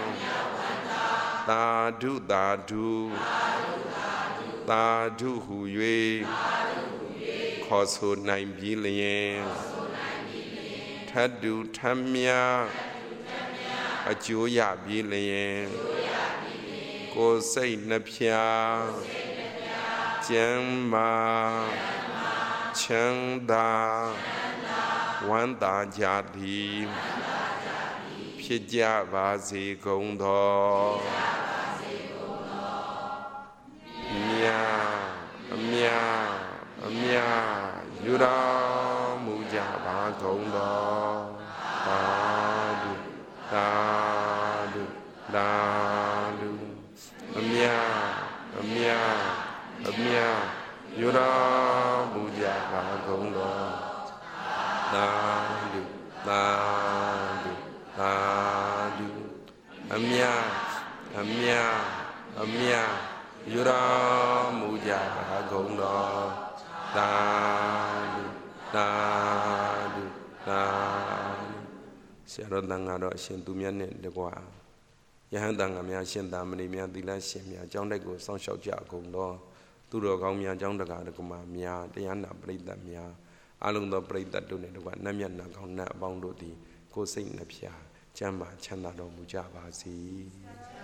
သာဓုသာဓုသာဓုဟု၍ခေါ်ဆိုနိုင်ပြီးလျင်ထတ်တူထမ်းမြအကျိုးရပြီးလျင်ကိုယ်စိတ်နှဖျားကျမ်းမာချမ်းသာဝမ်းသာကြသည်ဖြစ်ကြပါစေကုန်သောမြတ်အမြတ်အမြတ်ယူတော်မူကြပါကုန်သောသာဓုသာဓုသာဓုအမြတ်အမြတ်အမြတ်ယူတော်မူကြပါကုန်သောသာဓုသာဓုသာဓုအမြတ်အမြတ်အမြတ်ယူတော်မူကြပါကုန်သောသာဓုသာဓုသာဓုဆရာတော်တန်ဃာတော်အရှင်သူမြတ်နဲ့တကွာယဟန်တန်ဃာများရှင်သာမဏေများသီလရှင်များကျောင်းတိုက်ကိုစောင့်ရှောက်ကြကုန်သောသူတော်ကောင်းများကျောင်းတကာတက္ကမများတရားနာပရိသတ်များအလုံးသောပရိသတ်တို့နဲ့တကွာနတ်မြတ်နာကောင်းနတ်အပေါင်းတို့သည်ကိုယ်စိတ်နှဖျားကျမ်းမာချမ်းသာတော်မူကြပါစေ